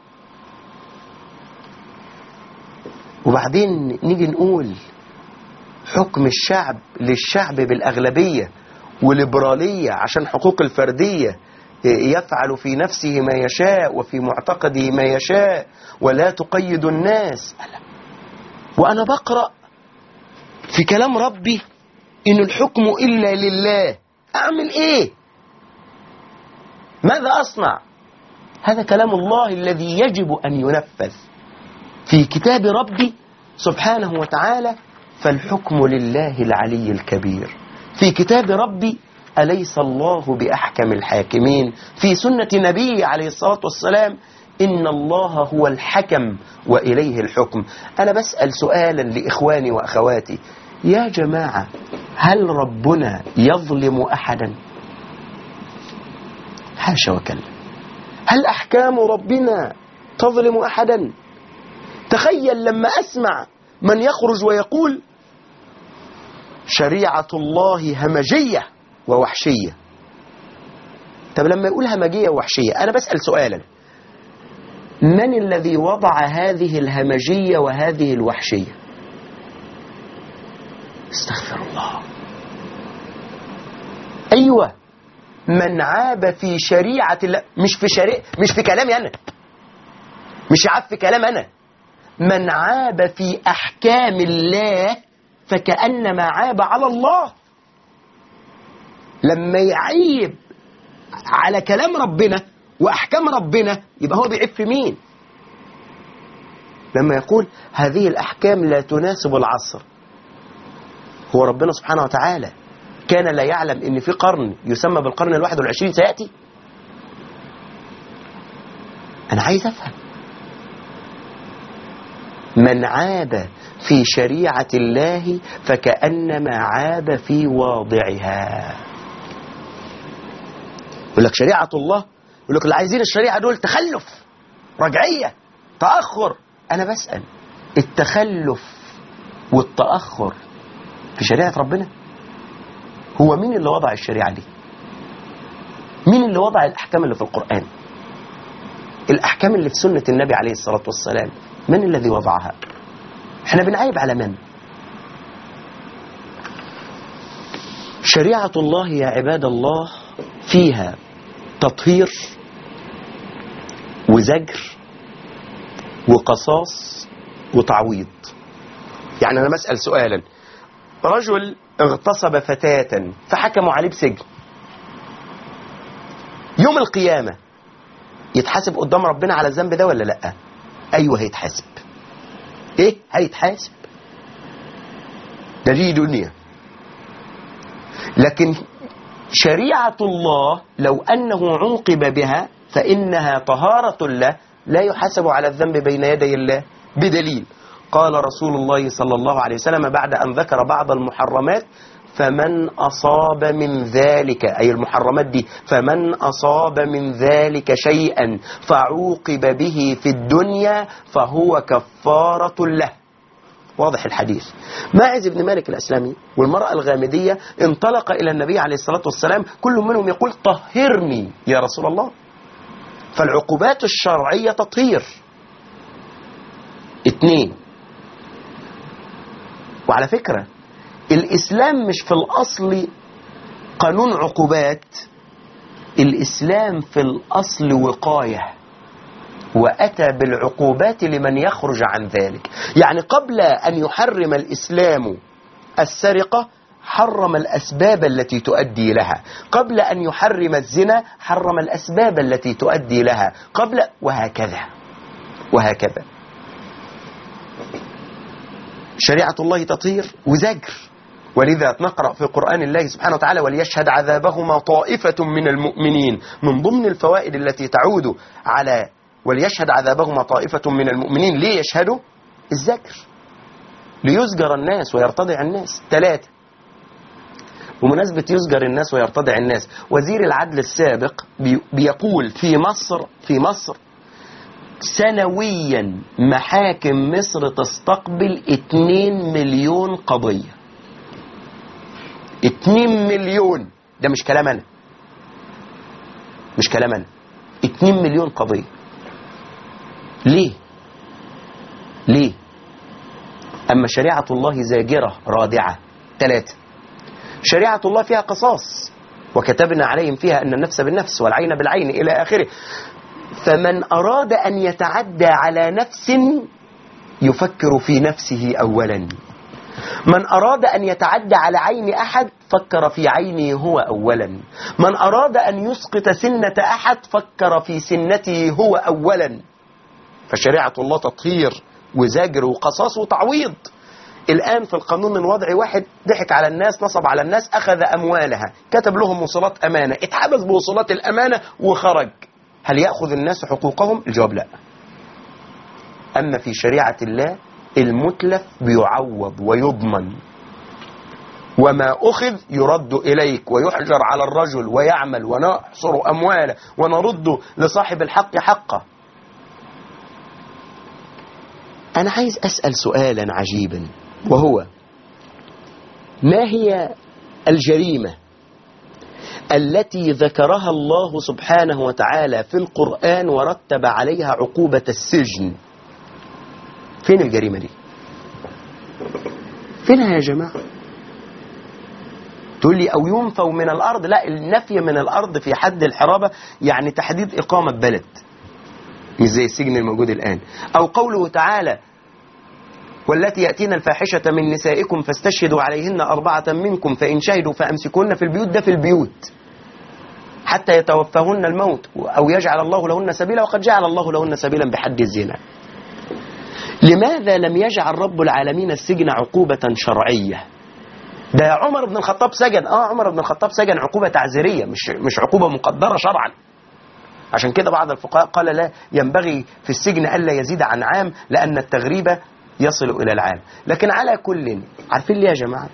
وبعدين نيجي نقول حكم الشعب للشعب بالأغلبية وليبرالية عشان حقوق الفردية، يفعل في نفسه ما يشاء وفي معتقده ما يشاء ولا تقيد الناس. وأنا بقرأ في كلام ربي إن الحكم إلا لله. أعمل إيه؟ ماذا أصنع؟ هذا كلام الله الذي يجب أن ينفذ في كتاب ربي سبحانه وتعالى. فالحكم لله العلي الكبير. في كتاب ربي: أليس الله بأحكم الحاكمين. في سنة نبي عليه الصلاة والسلام: إن الله هو الحكم وإليه الحكم. أنا بسأل سؤالا لإخواني وأخواتي: يا جماعة، هل ربنا يظلم أحدا؟ حاشا وكلا. هل أحكام ربنا تظلم أحدا؟ تخيل لما أسمع من يخرج ويقول شريعة الله همجية ووحشية. طب لما يقول همجية ووحشية أنا بسأل سؤالا، من الذي وضع هذه الهمجية وهذه الوحشية؟ استغفر الله. أيوة، من عاب في شريعة الله، مش في شريعة، مش في كلامي أنا، مش عاب في كلام أنا، من عاب في أحكام الله فكأنما عاب على الله. لما يعيب على كلام ربنا وأحكام ربنا يبقى هو بيعيب في مين؟ لما يقول هذه الأحكام لا تناسب العصر، هو ربنا سبحانه وتعالى كان لا يعلم ان في قرن يسمى بالقرن الواحد والعشرين سيأتي؟ انا عايز افهم. من عاب في شريعة الله فكأنما عاب في واضعها. يقول لك شريعة الله، يقول لك اللي عايزين الشريعة دول تخلف، رجعية، تأخر. انا بسأل، التخلف والتأخر في شريعة ربنا؟ هو مين اللي وضع الشريعة دي؟ مين اللي وضع الأحكام اللي في القرآن؟ الأحكام اللي في سنة النبي عليه الصلاة والسلام من الذي وضعها؟ احنا بنعيب على من؟ شريعة الله يا عباد الله فيها تطهير وزجر وقصاص وتعويض. يعني أنا بسأل سؤالا، رجل اغتصب فتاة فحكموا عليه بسجن، يوم القيامة يتحاسب قدام ربنا على الذنب ده ولا لأ؟ أيوه هيتحاسب. إيه؟ هيتحاسب. ده دي دنيا. لكن شريعة الله لو أنه عوقب بها فإنها طهارة له، لا يحاسب على الذنب بين يدي الله، بدليل قال رسول الله صلى الله عليه وسلم بعد أن ذكر بعض المحرمات: فمن أصاب من ذلك، أي المحرمات دي، فمن أصاب من ذلك شيئا فعوقب به في الدنيا فهو كفارة له. واضح الحديث. ماعز بن مالك الأسلمي والمرأة الغامدية انطلق إلى النبي عليه الصلاة والسلام، كل منهم يقول طهرني يا رسول الله. فالعقوبات الشرعية تطهير. اتنين، وعلى فكرة الإسلام مش في الأصل قانون عقوبات، الإسلام في الأصل وقاية، وأتى بالعقوبات لمن يخرج عن ذلك. يعني قبل أن يحرم الإسلام السرقة حرم الأسباب التي تؤدي لها، قبل أن يحرم الزنا حرم الأسباب التي تؤدي لها، قبل، وهكذا وهكذا. شريعة الله تطهير وزجر، ولذا نقرأ في قرآن الله سبحانه وتعالى: وليشهد عذابهما طائفة من المؤمنين. من ضمن الفوائد التي تعود على وليشهد عذابهما طائفة من المؤمنين، ليه يشهدوا؟ الزجر، ليزجر الناس ويرتضع الناس. ثلاثة، بمناسبة يزجر الناس ويرتضع الناس، وزير العدل السابق بيقول في مصر في مصر سنويا محاكم مصر تستقبل اتنين مليون قضية. اتنين مليون، ده مش كلام أنا، مش كلام أنا، اتنين مليون قضية. ليه؟ ليه؟ أما شريعة الله زاجرة رادعة. ثلاثة، شريعة الله فيها قصاص، وكتبنا عليهم فيها أن النفس بالنفس والعين بالعين إلى آخره. فمن أراد أن يتعدى على نفس يفكر في نفسه أولا، من أراد أن يتعدى على عين أحد فكر في عينه هو أولا، من أراد أن يسقط سنة أحد فكر في سنته هو أولا. فشريعة الله تطهير وزاجر وقصاص وتعويض. الآن في القانون الوضعي واحد ضحك على الناس، نصب على الناس، أخذ أموالها، كتب لهم وصولات أمانة، اتحبس بوصولات الأمانة وخرج. هل يأخذ الناس حقوقهم؟ الجواب لا. أما في شريعة الله المتلف بيعوض ويضمن وما أخذ يرد إليك ويحجر على الرجل ويعمل ونحصر أمواله ونرد لصاحب الحق حقه. أنا عايز أسأل سؤالا عجيبا، وهو ما هي الجريمة التي ذكرها الله سبحانه وتعالى في القرآن ورتب عليها عقوبة السجن؟ فين الجريمة دي؟ فينها يا جماعة؟ تقول لي أو ينفوا من الأرض. لا، النفي من الأرض في حد الحرابة يعني تحديد إقامة بلد، مش زي السجن الموجود الآن. أو قوله تعالى والتي يأتين الفاحشة من نسائكم فاستشهدوا عليهن أربعة منكم فإن شهدوا فأمسكوهن في البيوت. ده في البيوت حتى يتوفاهن الموت أو يجعل الله لهن سبيلا، وقد جعل الله لهن سبيلا بحد الزنا. لماذا لم يجعل رب العالمين السجن عقوبة شرعية؟ ده عمر بن الخطاب سجن، اه عمر بن الخطاب سجن عقوبة تعزيرية، مش مش عقوبة مقدرة شرعا. عشان كده بعض الفقهاء قال لا ينبغي في السجن ألا يزيد عن عام، لأن التغريب يصل إلى العام. لكن على كل، عارفين ليه يا جماعة؟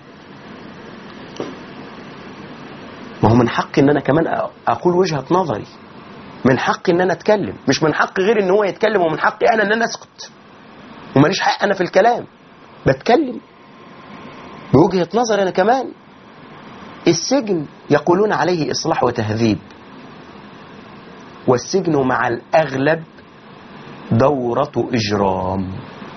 ما هو من حق ان انا كمان اقول وجهة نظري، من حق ان انا اتكلم، مش من حق غير ان هو يتكلم، ومن حقي انا ان انا اسكت، وماليش حق انا في الكلام، بتكلم بوجهة نظر انا كمان. السجن يقولون عليه اصلاح وتهذيب، والسجن مع الاغلب دورة اجرام.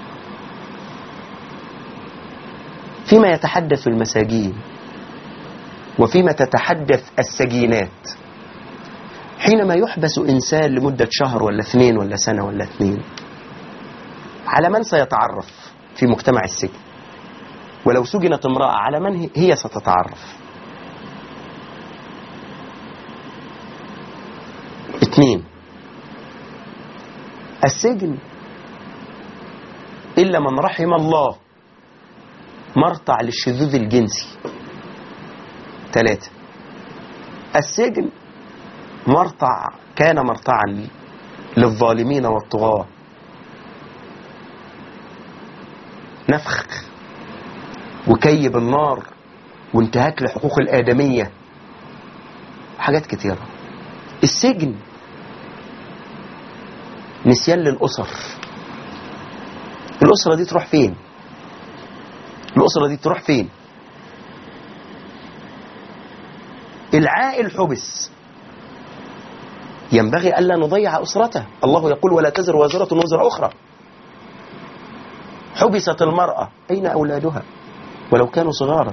فيما يتحدث المساجين وفيما تتحدث السجينات، حينما يحبس إنسان لمدة شهر ولا اثنين ولا سنة ولا اثنين، على من سيتعرف في مجتمع السجن؟ ولو سجنت امرأة على من هي ستتعرف؟ اثنين، السجن إلا من رحم الله مرتع للشذوذ الجنسي. ثلاثة، السجن مرتع كان مرتعا للظالمين والطغاة، نفخ وكيب النار وانتهاك لحقوق الآدمية وحاجات كتيرة. السجن نسيان للأسر. الأسرة دي تروح فين؟ الأسرة دي تروح فين؟ العائل حبس، ينبغي ألا نضيع أسرته. الله يقول ولا تزر وازرة وزر أخرى. حبست المرأة، أين أولادها ولو كانوا صغارا؟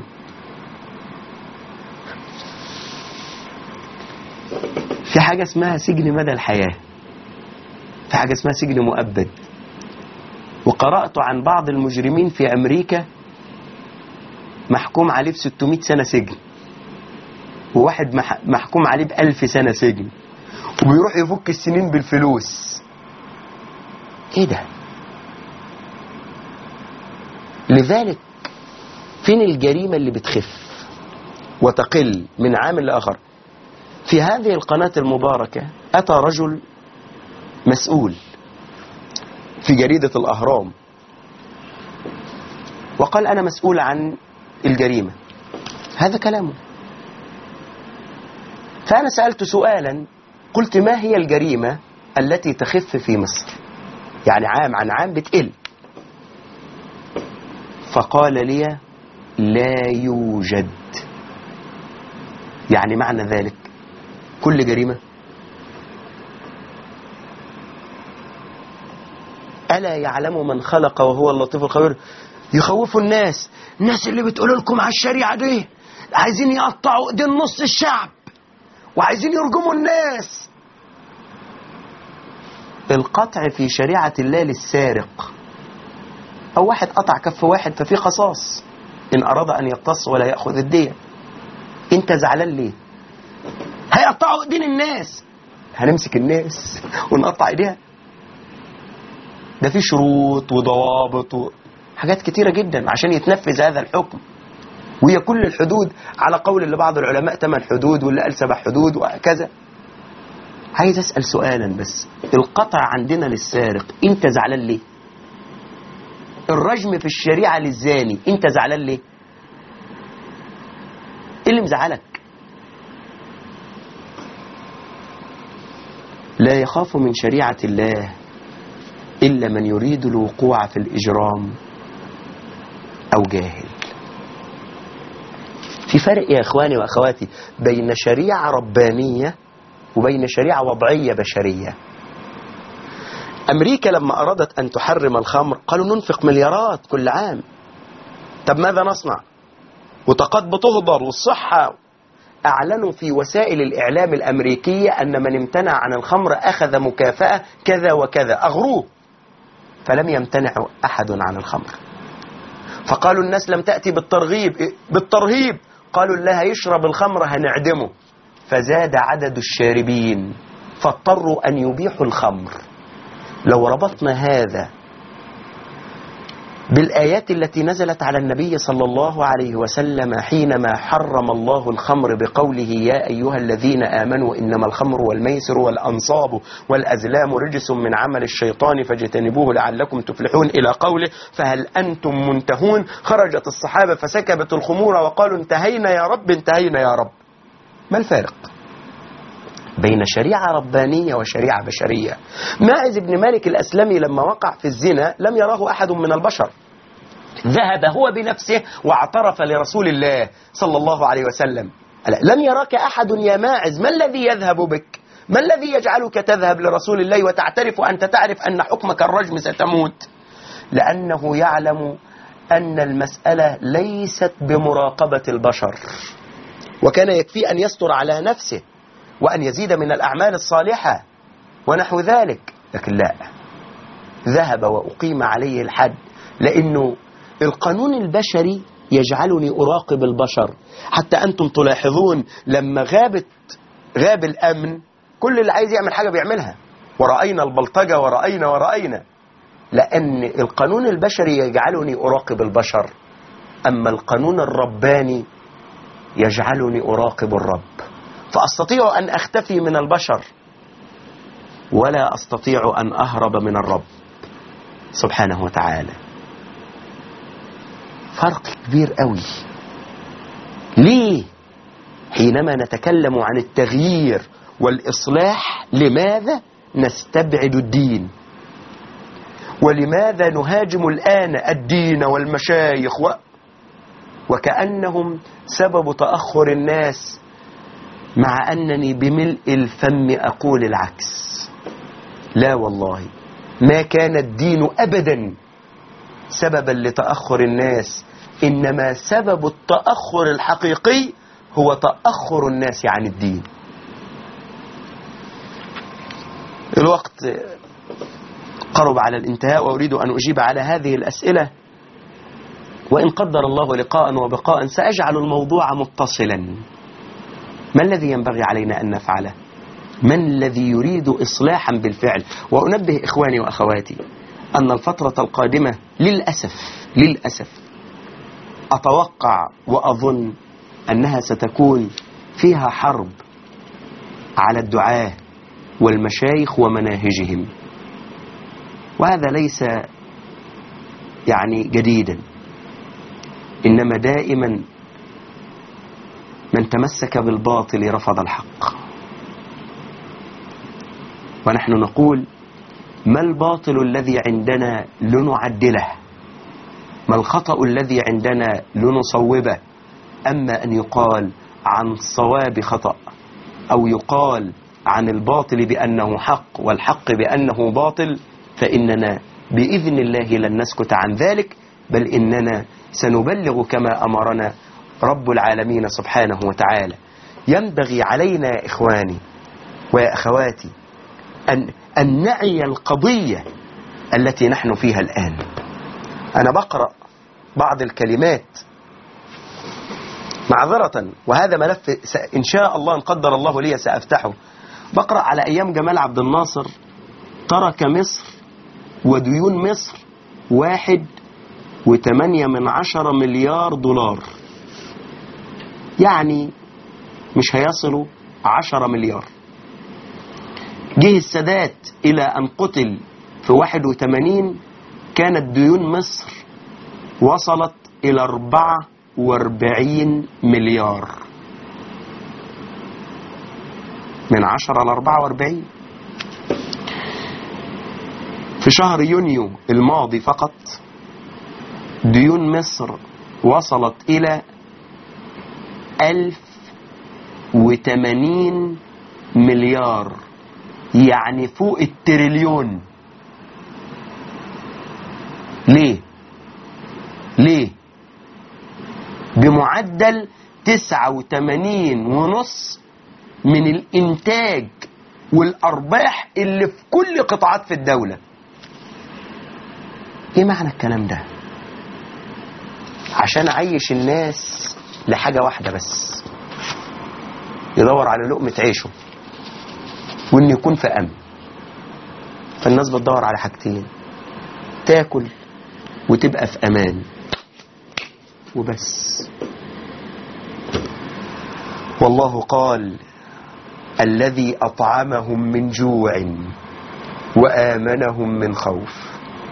في حاجة اسمها سجن مدى الحياة، في حاجة اسمها سجن مؤبد. وقرأت عن بعض المجرمين في أمريكا محكوم عليه بستمائة سنة سجن، وواحد محكوم عليه بألف سنة سجن، وبيروح يفك السنين بالفلوس. ايه ده؟ لذلك فين الجريمة اللي بتخف وتقل من عام لآخر؟ في هذه القناة المباركة أتى رجل مسؤول في جريدة الأهرام وقال أنا مسؤول عن الجريمة. هذا كلامه. فأنا سألت سؤالا، قلت ما هي الجريمة التي تخف في مصر؟ يعني عام عن عام بتقل. فقال لي لا يوجد. يعني معنى ذلك كل جريمة؟ ألا يعلم من خلق وهو اللطيف الخبير؟ يخوفوا الناس. الناس اللي بتقول لكم على الشريعة دي عايزين يقطعوا ايدين نص الشعب وعايزين يرجموا الناس. القطع في شريعة الله للسارق، أو واحد قطع كف واحد ففي قصاص إن أراد أن يقتص ولا يأخذ الدية. أنت زعلان ليه؟ هيقطعوا ايدين الناس، هنمسك الناس ونقطع ايديها؟ ده في شروط وضوابط وحاجات كتيرة جدا عشان يتنفذ هذا الحكم. وهي كل الحدود على قول اللي بعض العلماء ثمان حدود، واللي قال سبع حدود وهكذا. عايز أسأل سؤالا بس، القطع عندنا للسارق انت زعلان ليه؟ الرجم في الشريعة للزاني انت زعلان ليه؟ ايه اللي مزعلك؟ لا يخاف من شريعة الله إلا من يريد الوقوع في الإجرام أو جاهل. في فرق يا إخواني وأخواتي بين شريعة ربانية وبين شريعة وضعية بشرية. أمريكا لما أرادت أن تحرم الخمر قالوا ننفق مليارات كل عام. طب ماذا نصنع؟ وطاقات بتهدر والصحة. أعلنوا في وسائل الإعلام الأمريكية أن من امتنع عن الخمر أخذ مكافأة كذا وكذا. أغروه، فلم يمتنع أحد عن الخمر. فقالوا الناس لم تأتي بالترغيب بالترهيب، قالوا اللي هيشرب الخمر هنعدمه، فزاد عدد الشاربين فاضطروا أن يبيحوا الخمر. لو ربطنا هذا بالآيات التي نزلت على النبي صلى الله عليه وسلم حينما حرم الله الخمر بقوله يا أيها الذين آمنوا إنما الخمر والميسر والأنصاب والأزلام رجس من عمل الشيطان فاجتنبوه لعلكم تفلحون إلى قوله فهل أنتم منتهون. خرجت الصحابة فسكبت الخمور وقالوا انتهينا يا رب انتهينا يا رب. ما الفارق بين شريعة ربانية وشريعة بشرية؟ ماعز بن مالك الأسلمي لما وقع في الزنا لم يراه أحد من البشر، ذهب هو بنفسه واعترف لرسول الله صلى الله عليه وسلم. لم يراك أحد يا ماعز، ما الذي يذهب بك؟ ما الذي يجعلك تذهب لرسول الله وتعترف أنت تعرف أن حكمك الرجم ستموت؟ لأنه يعلم أن المسألة ليست بمراقبة البشر، وكان يكفي أن يستر على نفسه وأن يزيد من الأعمال الصالحة ونحو ذلك. لكن لا، ذهب وأقيم عليه الحد، لأنه القانون البشري يجعلني أراقب البشر. حتى أنتم تلاحظون لما غابت غاب الأمن كل اللي عايز يعمل حاجة بيعملها، ورأينا البلطجة ورأينا ورأينا، لأن القانون البشري يجعلني أراقب البشر، أما القانون الرباني يجعلني أراقب الرب، فأستطيع أن أختفي من البشر ولا أستطيع أن أهرب من الرب سبحانه وتعالى. فرق كبير قوي. ليه؟ حينما نتكلم عن التغيير والإصلاح لماذا نستبعد الدين؟ ولماذا نهاجم الآن الدين والمشايخ و... وكأنهم سبب تأخر الناس، مع أنني بملء الفم أقول العكس. لا والله، ما كان الدين أبدا سببا لتأخر الناس، إنما سبب التأخر الحقيقي هو تأخر الناس عن الدين. الوقت قرب على الانتهاء وأريد أن أجيب على هذه الأسئلة، وإن قدر الله لقاء وبقاء سأجعل الموضوع متصلا. ما الذي ينبغي علينا أن نفعله؟ من الذي يريد إصلاحا بالفعل؟ وأنبه إخواني وأخواتي أن الفترة القادمة للأسف للأسف أتوقع وأظن أنها ستكون فيها حرب على الدعاة والمشايخ ومناهجهم، وهذا ليس يعني جديدا، إنما دائما من تمسك بالباطل رفض الحق. ونحن نقول ما الباطل الذي عندنا لنعدله، ما الخطأ الذي عندنا لنصوبه. أما أن يقال عن الصواب خطأ، أو يقال عن الباطل بأنه حق والحق بأنه باطل، فإننا بإذن الله لن نسكت عن ذلك، بل إننا سنبلغ كما أمرنا رب العالمين سبحانه وتعالى. ينبغي علينا يا إخواني ويا أخواتي أن, أن نعي القضية التي نحن فيها الآن. أنا بقرأ بعض الكلمات معذرة، وهذا ملف إن شاء الله إن قدر الله لي سأفتحه. بقرأ على أيام جمال عبد الناصر ترك مصر وديون مصر واحد وثمانية من عشرة مليار دولار، يعني مش هيصلوا عشرة مليار. جه السادات إلى أن قتل في واحد وثمانين كانت ديون مصر وصلت إلى أربعة وأربعين مليار. من عشرة ل أربعة وأربعين. في شهر يونيو الماضي فقط ديون مصر وصلت إلى ألف وثمانين مليار، يعني فوق التريليون. ليه؟ ليه؟ بمعدل تسعة وثمانين ونص من الإنتاج والأرباح اللي في كل قطاعات في الدولة. إيه معنى الكلام ده؟ عشان أعيش الناس لحاجة واحدة بس، يدور على لقمة عيشه وإن يكون في أمن. فالناس بتدور على حاجتين، تاكل وتبقى في أمان وبس. والله قال الذي أطعمهم من جوع وآمنهم من خوف.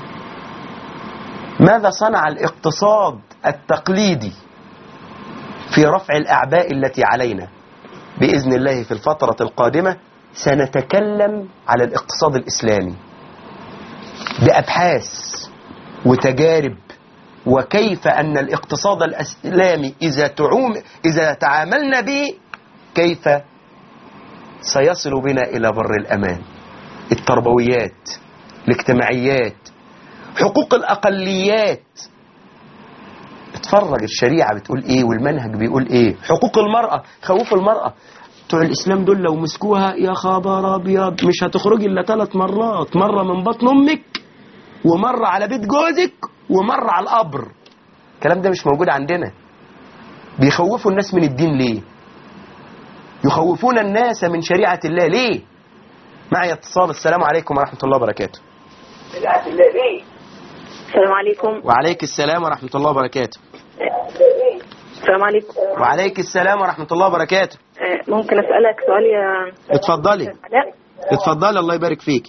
ماذا صنع الاقتصاد التقليدي في رفع الأعباء التي علينا؟ بإذن الله في الفترة القادمة سنتكلم على الاقتصاد الإسلامي بأبحاث وتجارب، وكيف أن الاقتصاد الإسلامي إذا تعوم إذا تعاملنا به كيف سيصل بنا إلى بر الأمان. التربويات، الاجتماعيات، حقوق الأقليات. اتفرج الشريعة بتقول إيه والمنهج بيقول إيه. حقوق المرأة، خوف المرأة. بتوع الإسلام دول لو مسكوها يا خبر أبيض مش هتخرجي إلا ثلاث مرات، مرة من بطن أمك ومرة على بيت جوزك ومرة على القبر. الكلام ده مش موجود عندنا. بيخوفوا الناس من الدين ليه؟ يخوفون الناس من شريعة الله ليه؟ معي اتصال. السلام عليكم ورحمة الله وبركاته. شريعة الله ليه؟ السلام عليكم. وعليك السلام ورحمة الله وبركاته. السلام عليكم. وعليك السلام ورحمة الله وبركاته. ممكن أسألك سؤال يا اتفضلي. لا اتفضلي الله يبارك فيك.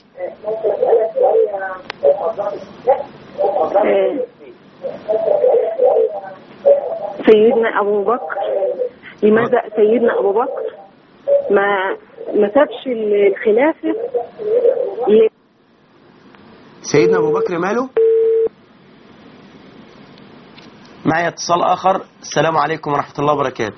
سيدنا أبو بكر، لماذا سيدنا أبو بكر ما ما سابش الخلافة؟ سيدنا أبو بكر ماله؟ معي اتصال آخر. السلام عليكم ورحمة الله وبركاته.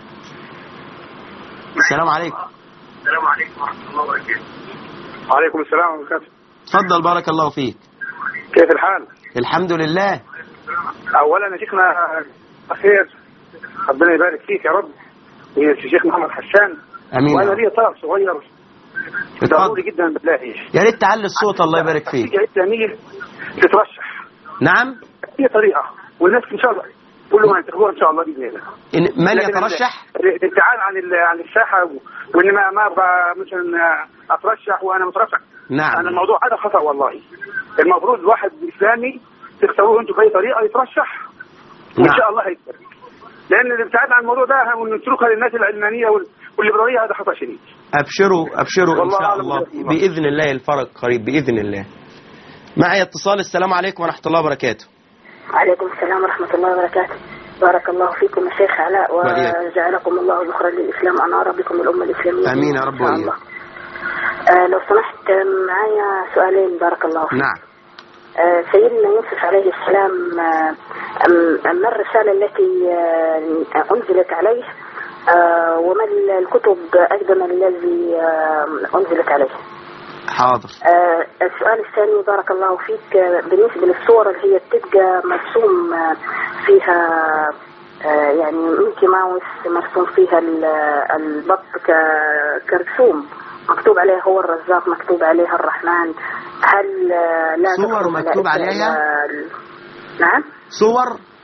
السلام عليكم. السلام عليكم ورحمة الله وبركاته. وعليكم السلام ورحمة الله. تفضل بارك الله فيك. كيف الحال؟ الحمد لله. أولا يا شيخنا خير، ربنا يبارك فيك يا رب. يا شيخ محمد حسان. امين. وانا لي طلب صغير ضروري جدا بالله. يا ريت تعلي الصوت الله يبارك فيك. في جميل تترشح. نعم. هي طريقه والناس ان شاء الله كلهم هينتخبوها ان شاء الله باذن الله. إن من يترشح؟ الابتعاد عن عن الساحه وان ما ما ابغى مثلا اترشح وانا مترشح. نعم. انا الموضوع هذا خطا والله. المفروض الواحد اسلامي تختاروه انتم باي طريقه يترشح وان نعم. شاء الله هيكبر. لان الابتعاد عن الموضوع ده ونتركها للناس العلمانيه والليبراليه هذا خطا شديد. ابشروا ابشروا ان شاء الله باذن الله الفرج قريب باذن الله. معي اتصال. السلام عليكم ورحمه الله وبركاته. وعليكم السلام ورحمه الله وبركاته. بارك الله فيكم يا شيخ علاء وجعلكم الله ذخرا للاسلام انار بكم الامه الاسلاميه. امين يا رب وإياك. آه لو سمحت معايا سؤالين بارك الله فيك. نعم. آه سيدنا يوسف عليه السلام آه ما الرسالة التي آه أنزلت عليه آه وما الكتب أيضا الذي آه أنزلت عليه؟ حاضر. آه السؤال الثاني بارك الله فيك آه بالنسبة للصور اللي هي بتبقى مرسوم آه فيها آه يعني ميكي ماوس مرسوم فيها البط كرسوم مكتوب عليها هو الرزاق مكتوب عليها الرحمن، هل لا صور مكتوب عليها؟ نعم صور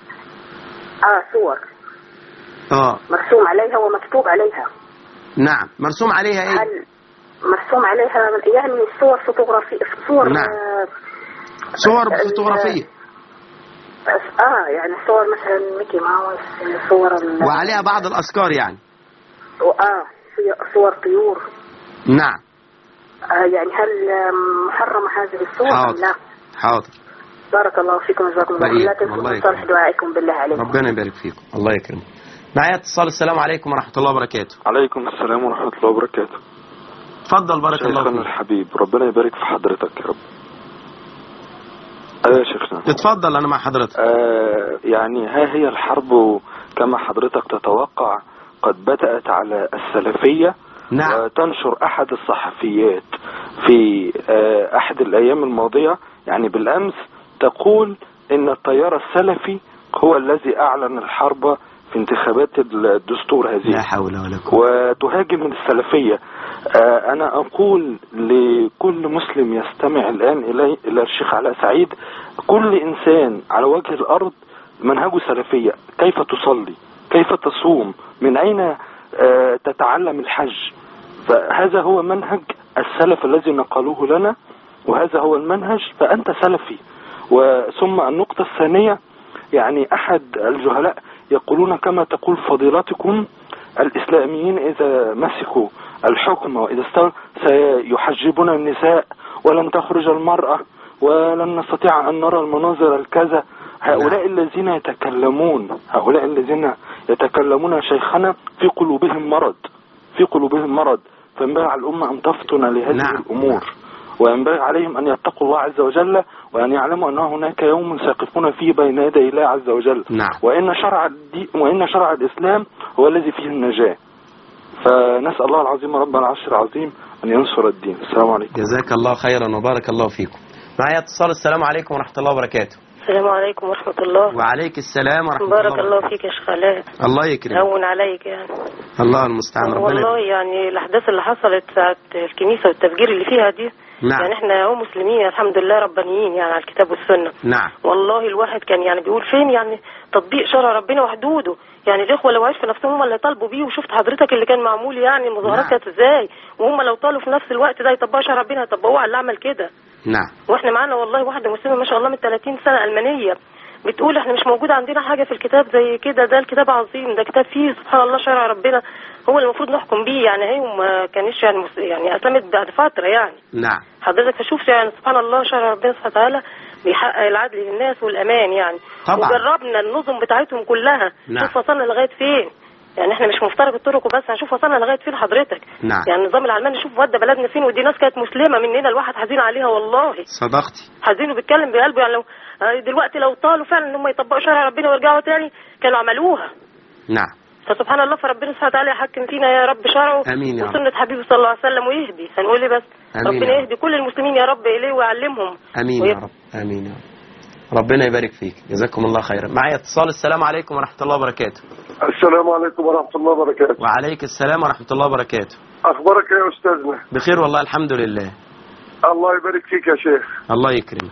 اه صور اه مرسوم عليها ومكتوب عليها. نعم. مرسوم عليها ايه؟ هل مرسوم عليها يعني صور فوتوغرافية صور نعم. آه صور فوتوغرافية اه يعني صور مثلا ميكي ماوس صور وعليها بعض الأذكار يعني اه صور طيور. نعم. آه يعني هل محرمة هذه الصور؟ حاضر. لا. حاضر. بارك الله فيكم جزاكم الله. لا تنسوا صالح دعائكم بالله عليكم. ربنا يبارك فيكم. الله يكرمك. معايا اتصال. السلام عليكم ورحمة الله وبركاته. عليكم السلام ورحمة الله وبركاته. اتفضل بارك الله شيخنا فيك. الحبيب ربنا يبارك في حضرتك يا رب. ايوه يا شيخنا. اتفضل انا مع حضرتك. آه يعني ها هي الحرب كما حضرتك تتوقع قد بدأت على السلفية. نعم. وتنشر احد الصحفيات في آه احد الايام الماضية يعني بالامس تقول ان التيار السلفي هو الذي اعلن الحرب في انتخابات الدستور هذه. لا حول ولا قوة. وتهاجم السلفية. آه انا اقول لكل مسلم يستمع الان الي الى الشيخ علاء سعيد، كل انسان على وجه الارض منهجه سلفية. كيف تصلي، كيف تصوم، من اين آه تتعلم الحج. فهذا هو منهج السلف الذي نقلوه لنا، وهذا هو المنهج، فانت سلفي. وثم النقطة الثانية، يعني احد الجهلاء يقولون كما تقول فضيلتكم الاسلاميين اذا مسكوا الحكم واذا استوى سيحجبون النساء ولن تخرج المرأة ولن نستطيع ان نرى المناظر الكذا. هؤلاء الذين يتكلمون هؤلاء الذين يتكلمون شيخنا في قلوبهم مرض في قلوبهم مرض فينبغي على الامة ان تفطن لهذه نعم. الامور، وينبغي عليهم أن يتقوا الله عز وجل، وأن يعلموا أن هناك يوم سيقفون فيه بين يدي الله عز وجل. نعم. وإن شرع الدين وإن شرع الإسلام هو الذي فيه النجاة. فنسأل الله العظيم رب العرش العظيم أن ينصر الدين. السلام عليكم. جزاك الله خيرا وبارك الله فيكم. معايا اتصال. السلام عليكم ورحمة الله وبركاته. السلام عليكم ورحمة الله. وعليك السلام ورحمة الله بارك الله فيك يا شيخ علاء. الله يكرمك. هون عليك يعني. الله المستعان. ربنا والله يعني الأحداث اللي حصلت ساعة الكنيسة والتفجير اللي فيها دي. نعم. يعني احنا هو مسلمين الحمد لله ربانيين يعني على الكتاب والسنة. نعم. والله الواحد كان يعني بيقول فين يعني تطبيق شرع ربنا وحدوده. يعني الإخوة لو عايش في نفسهم هم اللي طالبوا بيه، وشفت حضرتك اللي كان معمول يعني المظاهرات نعم. كانت ازاي، وهم لو طالوا في نفس الوقت ده يطبقوا شرع ربنا هيطبقوه على اللي عمل كده. نعم. واحنا معانا والله واحدة مسلمة ما شاء الله من ثلاثين سنة ألمانية بتقول احنا مش موجود عندنا حاجة في الكتاب زي كده، ده الكتاب عظيم، ده كتاب فيه سبحان الله شرع ربنا هو اللي المفروض نحكم بيه. يعني هي ما كانش يعني مس... يعني اسلمت بعد فترة يعني. نعم. حضرتك فشوف يعني سبحان الله شرع ربنا سبحانه وتعالى بيحقق العدل للناس والأمان يعني. طبعا. وجربنا النظم بتاعتهم كلها. نعم. شوف وصلنا لغاية فين. يعني احنا مش مفترق الطرق وبس، هنشوف وصلنا لغاية فين حضرتك. نعم. يعني النظام العلماني شوف ودى بلدنا فين، ودي ناس كانت مسلمة مننا الواحد حزين عليها والله. صدقتي. حزين وبيتكلم بقلبه يعني. لو دلوقتي لو طالوا فعلا ان هم يطبقوا شرع ربنا ويرجعوا تاني كانوا عملوها. نعم. فسبحان الله فربنا سبحانه وتعالى يحكم فينا يا رب شرعه. امين يا رب. وسنة حبيبه صلى الله عليه وسلم ويهدي. هنقول ايه بس؟ امين ربنا يهدي كل المسلمين يا رب اليه ويعلمهم. امين ويب... يا رب. امين يا رب. ربنا يبارك فيك. جزاكم الله خيرا. معايا اتصال. السلام عليكم ورحمة الله وبركاته. السلام عليكم ورحمة الله وبركاته. وعليك السلام ورحمة الله وبركاته. أخبارك يا أستاذنا؟ بخير والله الحمد لله. الله يبارك فيك يا شيخ. الله يكرمك.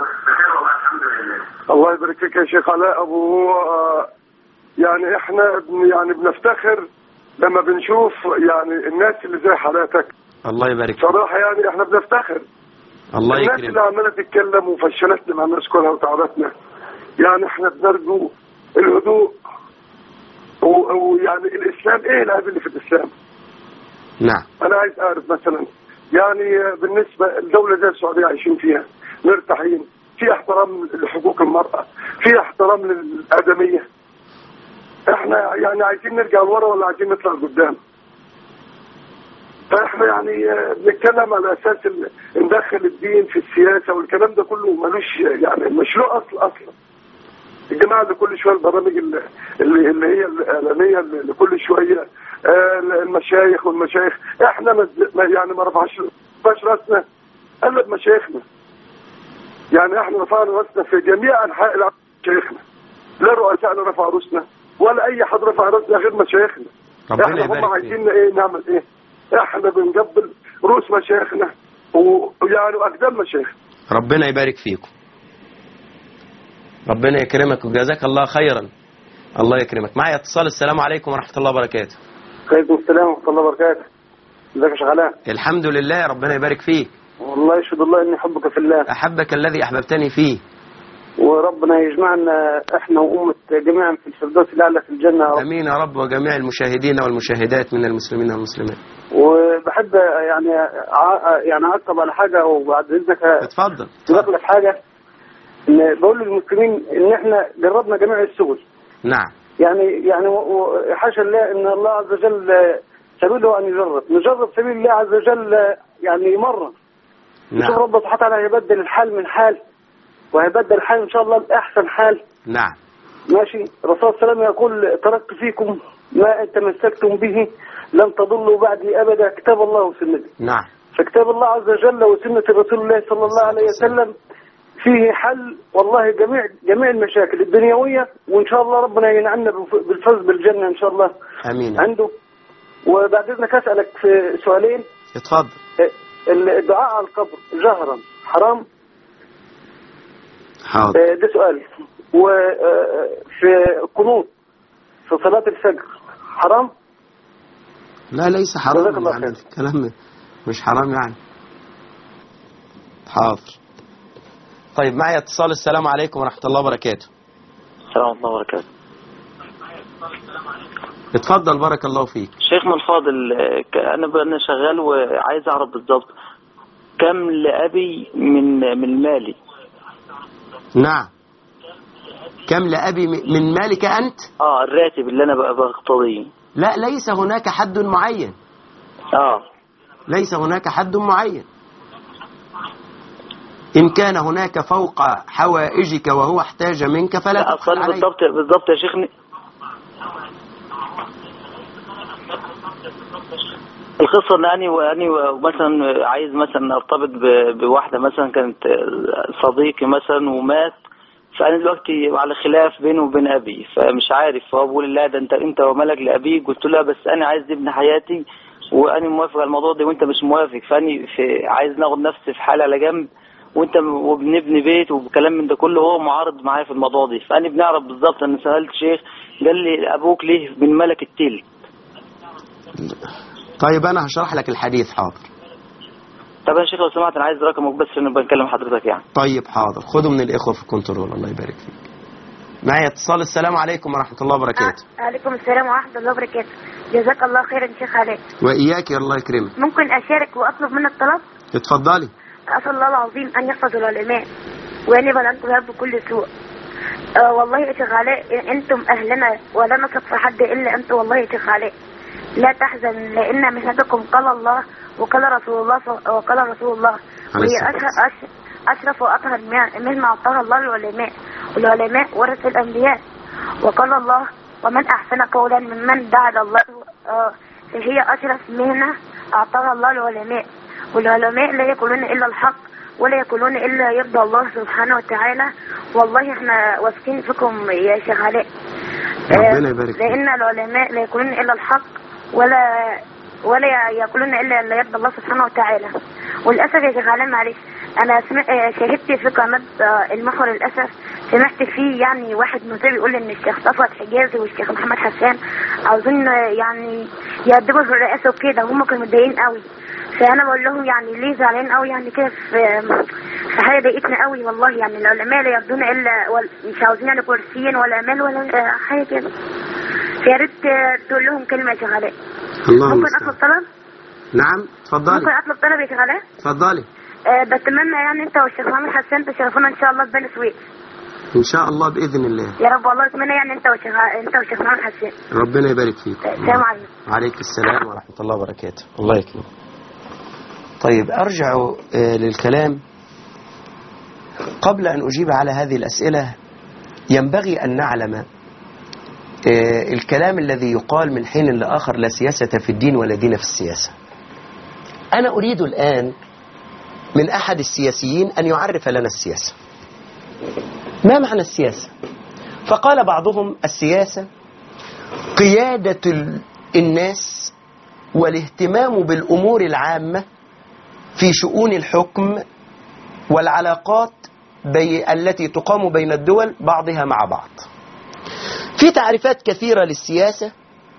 الله يبارك فيك يا شيخ علاء أبو. يعني إحنا يعني بنفتخر لما بنشوف يعني الناس اللي زي حالاتك. الله يبارك فيك. صراحة يعني إحنا بنفتخر. الله الناس يكرمك. اللي عمالة تتكلم وفشلتنا مع الناس كلها وتعبتنا. يعني إحنا بنرجو الهدوء ويعني الإسلام إيه العيب اللي في الإسلام؟ نعم. أنا عايز أعرف مثلا يعني بالنسبة لدولة زي السعودية عايشين فيها مرتاحين، في احترام لحقوق المرأة، في احترام للآدمية. احنا يعني عايزين نرجع لورا ولا عايزين نطلع لقدام؟ فاحنا يعني بنتكلم على اساس ندخل الدين في السياسة والكلام ده كله ملوش يعني مشروع اصل اصلا. الجماعة اللي كل شوية البرامج اللي, اللي هي الإعلامية اللي كل شوية المشايخ والمشايخ احنا يعني ما رفعش راسنا الا بمشايخنا. يعني احنا رفعنا راسنا في جميع انحاء العالم مشايخنا. لا رؤسائنا رفعوا راسنا ولا اي حد رفع راسنا غير مشايخنا. احنا هم عايزين ايه نعمل ايه؟ احنا بنقبل رؤوس مشايخنا ويعني اقدام مشايخنا. ربنا يبارك فيكم. ربنا يكرمك وجزاك الله خيرا. الله يكرمك. معايا اتصال. السلام عليكم ورحمة الله وبركاته. عليكم السلام ورحمة الله وبركاته. ازيك يا شيخ علاء؟ الحمد لله. ربنا يبارك فيك. والله يشهد الله اني احبك في الله. احبك الذي احببتني فيه. وربنا يجمعنا احنا وامة جميعا في الفردوس الاعلى في الجنة يا رب. امين يا رب. وجميع المشاهدين والمشاهدات من المسلمين والمسلمات. وبحب يعني يعني اعقب على حاجة وبعد اذنك اتفضل. اتفضل. في حاجة ان بقول للمسلمين ان احنا جربنا جميع السبل. نعم. يعني يعني حاشا الله ان الله عز وجل سبيله أن يجرب، نجرب سبيل الله عز وجل يعني مرة. نعم. نشوف رب سبحانه وتعالى هيبدل الحال من حال، وهيبدل الحال إن شاء الله لأحسن حال. نعم. ماشي. الرسول صلى الله عليه وسلم يقول تركت فيكم ما إن تمسكتم به لن تضلوا بعدي أبدا، كتاب الله وسنتي. نعم. فكتاب الله عز وجل وسنة رسول الله صلى الله عليه وسلم فيه حل والله جميع جميع المشاكل الدنيوية، وإن شاء الله ربنا ينعمنا بالفوز بالجنة إن شاء الله. أمين. عنده. وبعد إذنك أسألك في سؤالين. اتفضل. الدعاء على القبر جهرا حرام؟ حاضر. ده سؤال. وفي القنوت في صلاة الفجر حرام؟ لا ليس حرام يعني، الكلام مش حرام يعني. حاضر. طيب معي اتصال. السلام عليكم ورحمة الله وبركاته. السلام ورحمة الله وبركاته. اتفضل بارك الله فيك. شيخنا الفاضل، أنا أنا شغال وعايز أعرف بالضبط كم لأبي من من مالي. نعم. كم لأبي من مالك أنت؟ آه الراتب اللي أنا بقى بقتضيه. لا ليس هناك حد معين. آه ليس هناك حد معين. إن كان هناك فوق حوائجك وهو احتاج منك فلا تبخل عليه. بالضبط بالضبط يا شيخني. القصة ان اني واني مثلا عايز مثلا ارتبط بواحدة مثلا كانت صديقي مثلا ومات، فانا دلوقتي على خلاف بينه وبين ابي، فمش عارف. فهو بيقول لا ده انت انت وملك لابيك. قلت له بس انا عايز ابن حياتي وانا موافق على الموضوع ده وانت مش موافق، فاني في عايز ناخد نفسي في حالة على جنب وانت وبنبني بيت وكلام من ده كله. هو معارض معايا في الموضوع ده، فاني بنعرف بالظبط. انا سألت شيخ قال لي ابوك ليه من ملك التل. طيب انا هشرح لك الحديث. حاضر. طب يا شيخ لو سمحت انا عايز رقمك بس عشان بنكلم حضرتك يعني. طيب حاضر، خده من الاخوه في الكنترول. الله يبارك فيك. معايا اتصال. السلام عليكم ورحمه الله وبركاته. وعليكم السلام ورحمه الله وبركاته. جزاك الله خيرا شيخ علاء. واياك يا الله يكرمك. ممكن اشارك واطلب منك طلب؟ اتفضلي. اسال الله العظيم ان يحفظ العلماء وان يبعد عنكم الهب بكل سوء. أه والله يا شيخ علاء انتم اهلنا ولا نثق في حد الا انتم. والله يا شيخ علاء لا تحزن لان مهنتكم قال الله وقال رسول الله وقال رسول الله، وهي اشرف اشرف واطهر مهنه اعطاها الله للعلماء، والعلماء ورث الانبياء. وقال الله ومن احسن قولا ممن دعا الى الله. أه فهي اشرف مهنه اعطاها الله للعلماء، والعلماء لا يقولون الا الحق ولا يقولون الا يرضى الله سبحانه وتعالى. والله احنا واثقين فيكم يا شيخ علاء. ربنا يبارك فيك. لان العلماء لا يقولون الا الحق ولا ولا يقولون الا لا يرضى الله سبحانه وتعالى. وللاسف يا شيخ علاء معلش انا شاهدت في قناه المحور للاسف سمعت فيه يعني واحد مذيع بيقول ان الشيخ صفوت حجازي والشيخ محمد حسان عاوزين يعني يقدموا في الرئاسه وكده، هم كانوا متضايقين قوي. فانا بقول لهم يعني ليه زعلانين قوي يعني كده في في حاجه ضايقتنا قوي والله. يعني العلماء لا يرضون الا مش عاوزين يعني كرسيين ولا مال ولا حاجه كده. فيا ريت تقول لهم كلمه يا شيخ علاء. ممكن اطلب طلب؟ نعم اتفضلي. ممكن اطلب طلب يا شيخ علاء؟ اتفضلي. أه بتمنى يعني انت والشيخ محمد حسان تشرفونا ان شاء الله في بني سويف. ان شاء الله باذن الله يا رب. والله اتمنى يعني انت والشيخ انت والشيخ محمد حسان. ربنا يبارك فيك. السلام عليكم. وعليكم السلام ورحمه الله وبركاته. الله يكرمك. طيب ارجع آه للكلام. قبل ان اجيب على هذه الاسئله ينبغي ان نعلم آه الكلام الذي يقال من حين لاخر لا سياسه في الدين ولا دين في السياسه. انا اريد الان من احد السياسيين ان يعرف لنا السياسه. ما معنى السياسة؟ فقال بعضهم السياسة قيادة الناس والاهتمام بالأمور العامة في شؤون الحكم والعلاقات بي التي تقام بين الدول بعضها مع بعض. في تعريفات كثيرة للسياسة،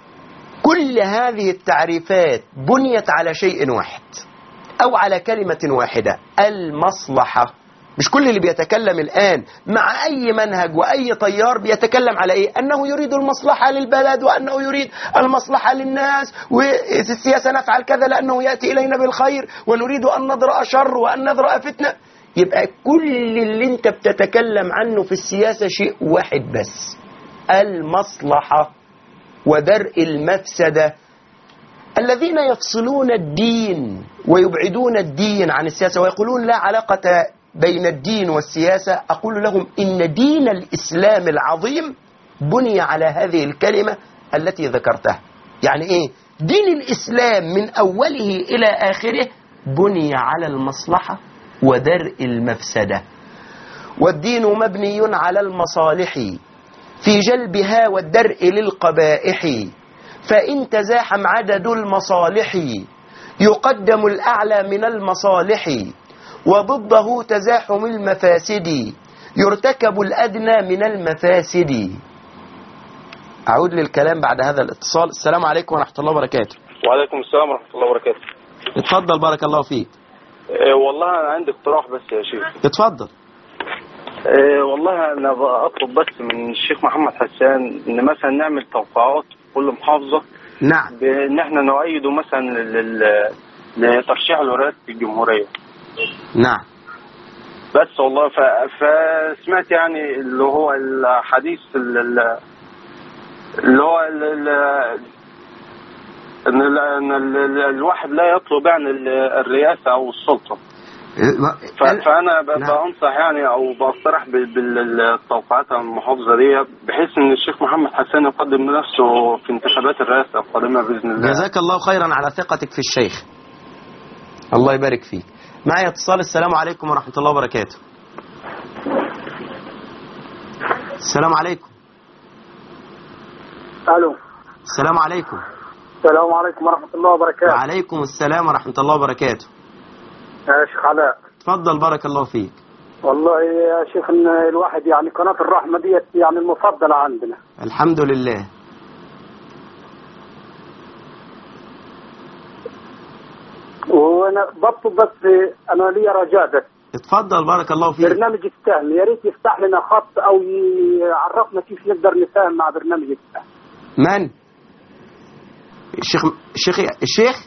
كل هذه التعريفات بنيت على شيء واحد أو على كلمة واحدة: المصلحة. مش كل اللي بيتكلم الآن مع أي منهج وأي طيار بيتكلم على إيه؟ أنه يريد المصلحة للبلد وأنه يريد المصلحة للناس والسياسة نفعل كذا لأنه يأتي إلينا بالخير ونريد أن نضرأ شر وأن نضرأ فتنة. يبقى كل اللي انت بتتكلم عنه في السياسة شيء واحد بس: المصلحة ودرء المفسدة. الذين يفصلون الدين ويبعدون الدين عن السياسة ويقولون لا علاقة بين الدين والسياسة، أقول لهم إن دين الإسلام العظيم بني على هذه الكلمة التي ذكرتها. يعني إيه؟ دين الإسلام من أوله إلى آخره بني على المصلحة ودرء المفسدة، والدين مبني على المصالح في جلبها والدرء للقبائح، فإن تزاحم عدد المصالح يقدم الأعلى من المصالح، وضده تزاحم المفاسد يرتكب الأدنى من المفاسد. أعود للكلام بعد هذا الاتصال. السلام عليكم ورحمة الله وبركاته. وعليكم السلام ورحمة الله وبركاته. اتفضل بارك الله فيك. اه والله أنا عندي اقتراح بس يا شيخ. اتفضل. اه والله أنا أطلب بس من الشيخ محمد حسان إن مثلا نعمل توقعات في كل محافظة. نعم. بإن احنا نؤيده مثلا لترشيح لرئاسة الجمهورية. نعم. بس والله فسمعت يعني اللي هو الحديث اللي هو ان الواحد لا يطلب يعني الرئاسة او السلطة. فانا بنصح يعني او بقترح بالتوقعات المحافظة دي بحيث ان الشيخ محمد حسان يقدم نفسه في انتخابات الرئاسة القادمة باذن الله. جزاك الله خيرا على ثقتك في الشيخ، الله يبارك فيك. معي اتصال. السلام عليكم ورحمة الله وبركاته. السلام عليكم. الو. السلام عليكم. السلام عليكم ورحمة الله وبركاته. وعليكم السلام ورحمة الله وبركاته. يا شيخ علاء. تفضل بارك الله فيك. والله يا شيخ ان الواحد يعني قناة الرحمة ديت يعني المفضلة عندنا. الحمد لله. وانا بطلب بس انا لي رجاء بس. اتفضل بارك الله فيك. برنامج السهم يا ريت يفتح لنا خط او يعرفنا كيف نقدر نساهم مع برنامج السهم. من؟ الشيخ الشيخ الشيخ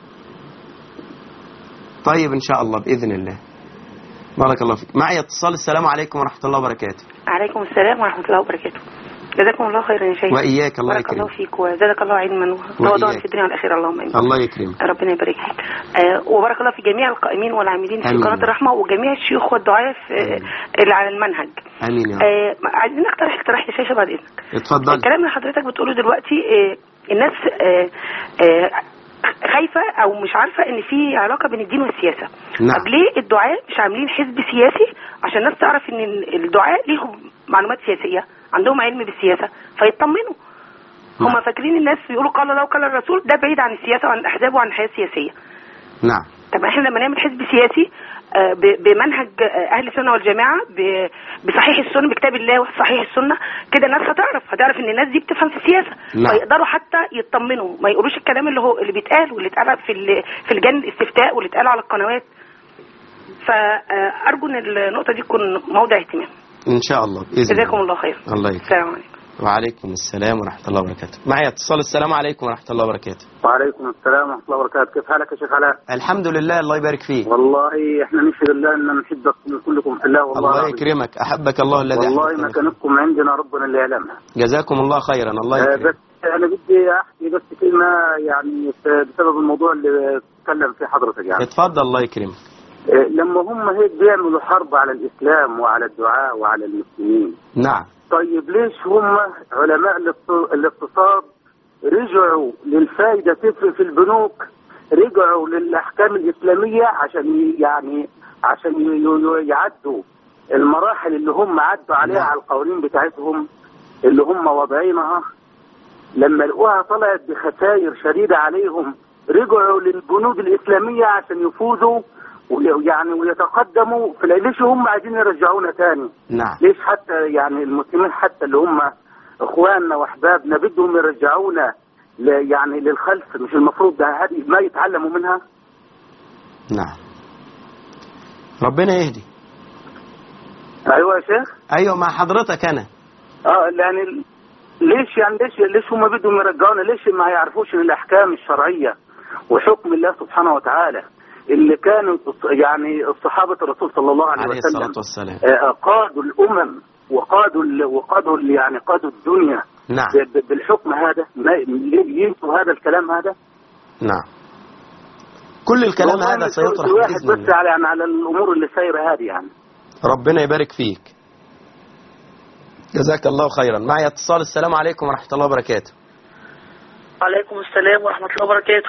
طيب ان شاء الله باذن الله. بارك الله فيك. معي اتصال. السلام عليكم ورحمة الله وبركاته. عليكم السلام ورحمة الله وبركاته. جزاكم الله خيرا يا شيخ. وإياك الله يكرمك. بارك الله فيك وزادك الله علما وتواضعا في الدنيا والآخرة اللهم آمين. الله يكرمك. ربنا يبارك فيك. آه وبارك الله في جميع القائمين والعاملين في قناة الرحمة وجميع الشيوخ والدعاة اللي على المنهج. آمين يا رب. آه عايزين نقترح اقتراح يا شيخ بعد إذنك. اتفضل. الكلام اللي حضرتك بتقوله دلوقتي آه الناس آه آه خايفة او مش عارفة ان في علاقة بين الدين والسياسة. نعم. طب ليه الدعاة مش عاملين حزب سياسي عشان الناس تعرف ان الدعاة ليهم معلومات سياسية عندهم علم بالسياسة فيطمنوا. نعم. هم فاكرين الناس بيقولوا قال الله وقال الرسول ده بعيد عن السياسة وعن الاحزاب وعن الحياة السياسية. نعم. طب احنا لما نعمل حزب سياسي بمنهج اهل السنه والجماعه بصحيح السنه بكتاب الله وصحيح السنه كده الناس هتعرف هتعرف ان الناس دي بتفهم في السياسه. نعم. فيقدروا حتى يطمنوا ما يقولوش الكلام اللي هو اللي بيتقال واللي اتقال في في لجان الاستفتاء واللي اتقال على القنوات. فارجو ان النقطه دي تكون موضع اهتمام ان شاء الله باذن الله. جزاكم الله خير. الله يكرمك. السلام عليكم. وعليكم السلام ورحمة الله وبركاته. معي اتصال. السلام عليكم ورحمة الله وبركاته. وعليكم السلام ورحمة الله وبركاته. كيف حالك يا شيخ علاء؟ الحمد لله الله يبارك فيك. والله احنا نشهد الله ان نحبكم كلكم في الله والله. الله يكرمك. احبك الله الذي والله مكانكم عندنا ربنا اللي يعلمها. جزاكم الله خيرا. الله يكرمك. بس انا بدي احكي بس كلمة يعني بسبب الموضوع اللي تكلم فيه حضرتك يعني. اتفضل الله يكرمك. لما هم هيك بيعملوا حرب على الاسلام وعلى الدعاء وعلى المسلمين. نعم. طيب ليش هم علماء الاقتصاد رجعوا للفائدة تفرق في البنوك رجعوا للأحكام الإسلامية عشان يعني عشان يعدوا المراحل اللي هم عدوا عليها. نعم. على القوانين بتاعتهم اللي هم وضعينها لما لقوها طلعت بخسائر شديدة عليهم رجعوا للبنود الإسلامية عشان يفوزوا ويعني ويتقدموا. ليش هم عايزين يرجعونا تاني؟ نعم. ليش حتى يعني المسلمين حتى اللي هم اخواننا واحبابنا بدهم يرجعونا يعني للخلف؟ مش المفروض ده هذه ما يتعلموا منها؟ نعم. ربنا يهدي. ايوه يا شيخ. ايوه مع حضرتك انا. اه يعني ليش يعني ليش ليش هم بدهم يرجعونا؟ ليش ما يعرفوش الاحكام الشرعيه وحكم الله سبحانه وتعالى اللي كانوا يعني الصحابة الرسول صلى الله عليه, عليه وسلم والسلام. قادوا الأمم وقادوا وقادوا يعني قادوا الدنيا. نعم. بالحكم هذا ما ينسوا هذا الكلام هذا. نعم. كل الكلام هذا سيطرح بإذن الله. بس على يعني على الأمور اللي سايرة هذه يعني. ربنا يبارك فيك. جزاك الله خيرا. معي اتصال. السلام عليكم ورحمة الله وبركاته. وعليكم السلام ورحمة الله وبركاته.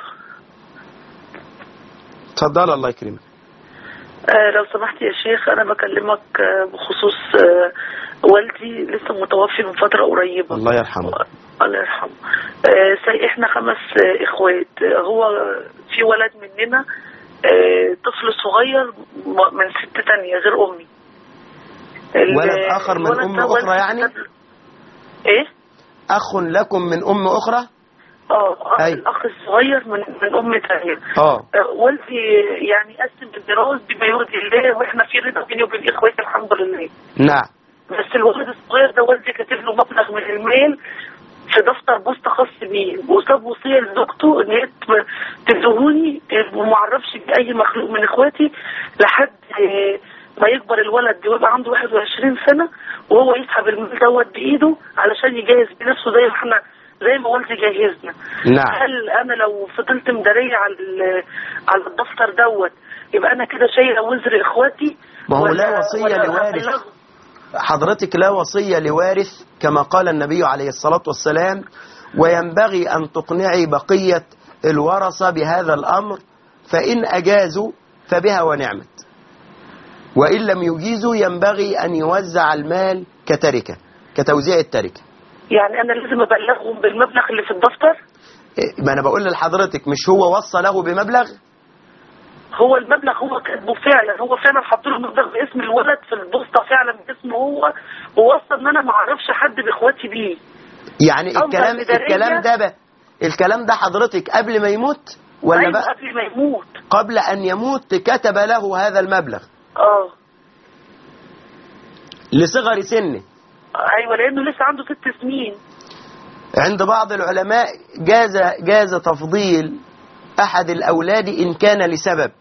تفضل. الله يكرمك. آه لو سمحت يا شيخ، أنا بكلمك آه بخصوص آه والدي لسه متوفي من فترة قريبة. الله يرحمه. الله يرحمه. آه احنا خمس آه اخوات. آه هو في ولد مننا آه طفل صغير من ست تانية غير أمي. ولد آخر من أم أخرى يعني؟ إيه؟ أخ لكم من أم أخرى؟ اه الأخ الصغير من من أم تانية. اه والدي يعني قسم الدراسة بما يرضي الله، وإحنا في رضا بيني وبين إخواتي الحمد لله. نعم. بس الولد الصغير ده والدي كاتب له مبلغ من المال في دفتر بوسطة خاص بيه، وساب وصية لزوجته إن هي تدهوني وما أعرفش بأي مخلوق من إخواتي لحد ما يكبر الولد ويبقى عنده واحد وعشرين سنة، وهو يسحب المال دوت بإيده علشان يجهز بنفسه زي ما احنا زي ما والدي جهزنا. نعم. هل أنا لو فضلت مدارية على على الدفتر دوت يبقى أنا كده شايلة وزر إخواتي؟ ما هو لا وصية لوارث حضرتك، لا وصية لوارث كما قال النبي عليه الصلاة والسلام، وينبغي أن تقنعي بقية الورثة بهذا الأمر، فإن أجازوا فبها ونعمت، وإن لم يجيزوا ينبغي أن يوزع المال كتركة، كتوزيع التركة. يعني أنا لازم أبلغهم بالمبلغ اللي في الدفتر؟ ما أنا بقول لحضرتك، مش هو وصى له بمبلغ؟ هو المبلغ هو كاتبه فعلا، هو فعلا حط له مبلغ باسم الولد في البوسطه فعلا باسمه هو، ووصى ان انا ما اعرفش حد باخواتي بيه. يعني الكلام الكلام ده بقى الكلام ده حضرتك قبل ما يموت ولا أيوة بقى قبل ما يموت؟ قبل ان يموت كتب له هذا المبلغ. اه لصغر سنه. ايوه لانه لسه عنده ست سنين. عند بعض العلماء جاز جاز تفضيل احد الاولاد ان كان لسبب،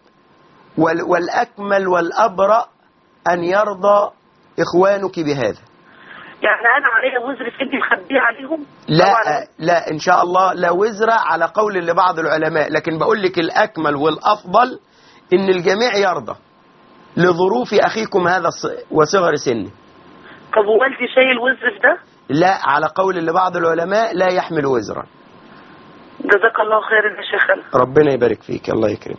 والأكمل والأبرأ أن يرضى إخوانك بهذا. يعني أنا عليها وزر في إني مخبيه عليهم؟ لا لا إن شاء الله لا وزر على قول لبعض العلماء، لكن بقول لك الأكمل والأفضل إن الجميع يرضى لظروف أخيكم هذا وصغر سنه. طب ووالدي شايل وزر في ده؟ لا، على قول لبعض العلماء لا يحمل وزرا. جزاك الله خير يا شيخنا. ربنا يبارك فيك. الله يكرمك.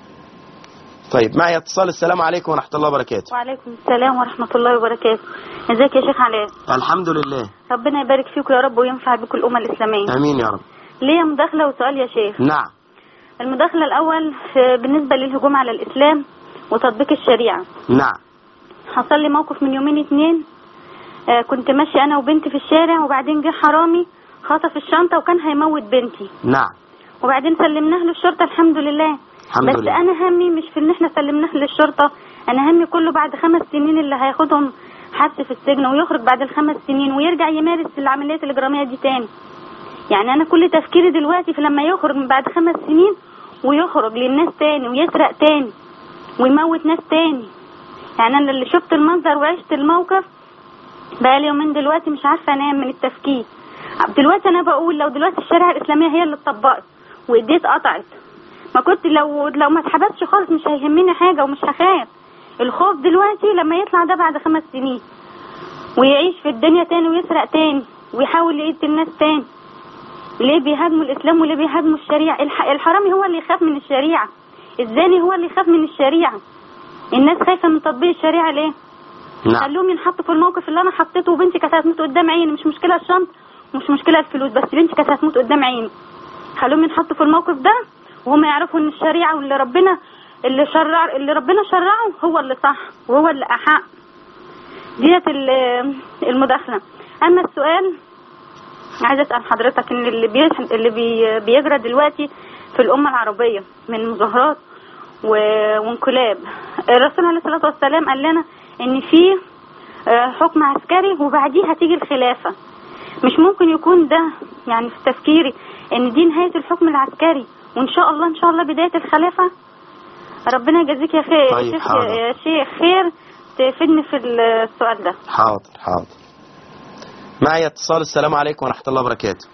طيب معي اتصال. السلام عليكم ورحمة الله وبركاته. وعليكم السلام ورحمة الله وبركاته. ازيك يا شيخ علاء؟ الحمد لله. ربنا يبارك فيكم يا رب وينفع بكم الأمة الإسلامية. امين يا رب. ليا مداخلة وسؤال يا شيخ. نعم. المداخلة الأول بالنسبة للهجوم على الإسلام وتطبيق الشريعة. نعم. حصل لي موقف من يومين اتنين، آه كنت ماشي أنا وبنتي في الشارع، وبعدين جه حرامي خطف الشنطة وكان هيموت بنتي. نعم. وبعدين سلمناه للشرطة الحمد لله. الحمد بس لله. انا همي مش في ان احنا سلمناه للشرطه، انا همي كله بعد خمس سنين اللي هياخدهم حبس في السجن ويخرج بعد الخمس سنين ويرجع يمارس العمليات الاجراميه دي تاني. يعني انا كل تفكيري دلوقتي في لما يخرج من بعد خمس سنين ويخرج للناس تاني ويسرق تاني ويموت ناس تاني. يعني انا اللي شفت المنظر وعشت الموقف بقالي يومين دلوقتي مش عارفه انام من التفكير. دلوقتي انا بقول لو دلوقتي الشريعه الاسلاميه هي اللي اتطبقت وايديه اتقطعت، ما كنت لو لو ما اتحبسش خالص مش هيهمني حاجه ومش هخاف. الخوف دلوقتي لما يطلع ده بعد خمس سنين ويعيش في الدنيا تاني ويسرق تاني ويحاول يقتل الناس تاني. ليه بيهاجموا الاسلام وليه بيهاجموا الشريعه؟ الح... الحرامي هو اللي يخاف من الشريعه، الزاني هو اللي يخاف من الشريعه. الناس خايفه من تطبيق الشريعه ليه؟ نعم. خلوهم ينحطوا في الموقف اللي انا حطيته، وبنتي كانت هتموت قدام عيني. مش مشكله الشنطه مش مشكله الفلوس، بس بنتي كانت هتموت قدام عيني. خلوهم ينحطوا في الموقف ده وهم يعرفوا ان الشريعه واللي ربنا اللي شرع اللي ربنا شرعه هو اللي صح وهو اللي احق. ديت المداخله. اما السؤال عايزه اسال حضرتك ان اللي بي... اللي بي... بيجرى دلوقتي في الامه العربيه من مظاهرات و... وانقلاب، الرسول عليه الصلاه والسلام قال لنا ان في حكم عسكري وبعديه هتيجي الخلافه. مش ممكن يكون ده يعني في تفكيري ان دي نهايه الحكم العسكري وان شاء الله ان شاء الله بدايه الخلافه؟ ربنا يجازيك يا خير. طيب يا شيخ حاضر. يا شيخ خير تفيدني في السؤال ده. حاضر حاضر. معي اتصال. السلام عليكم ورحمة الله وبركاته.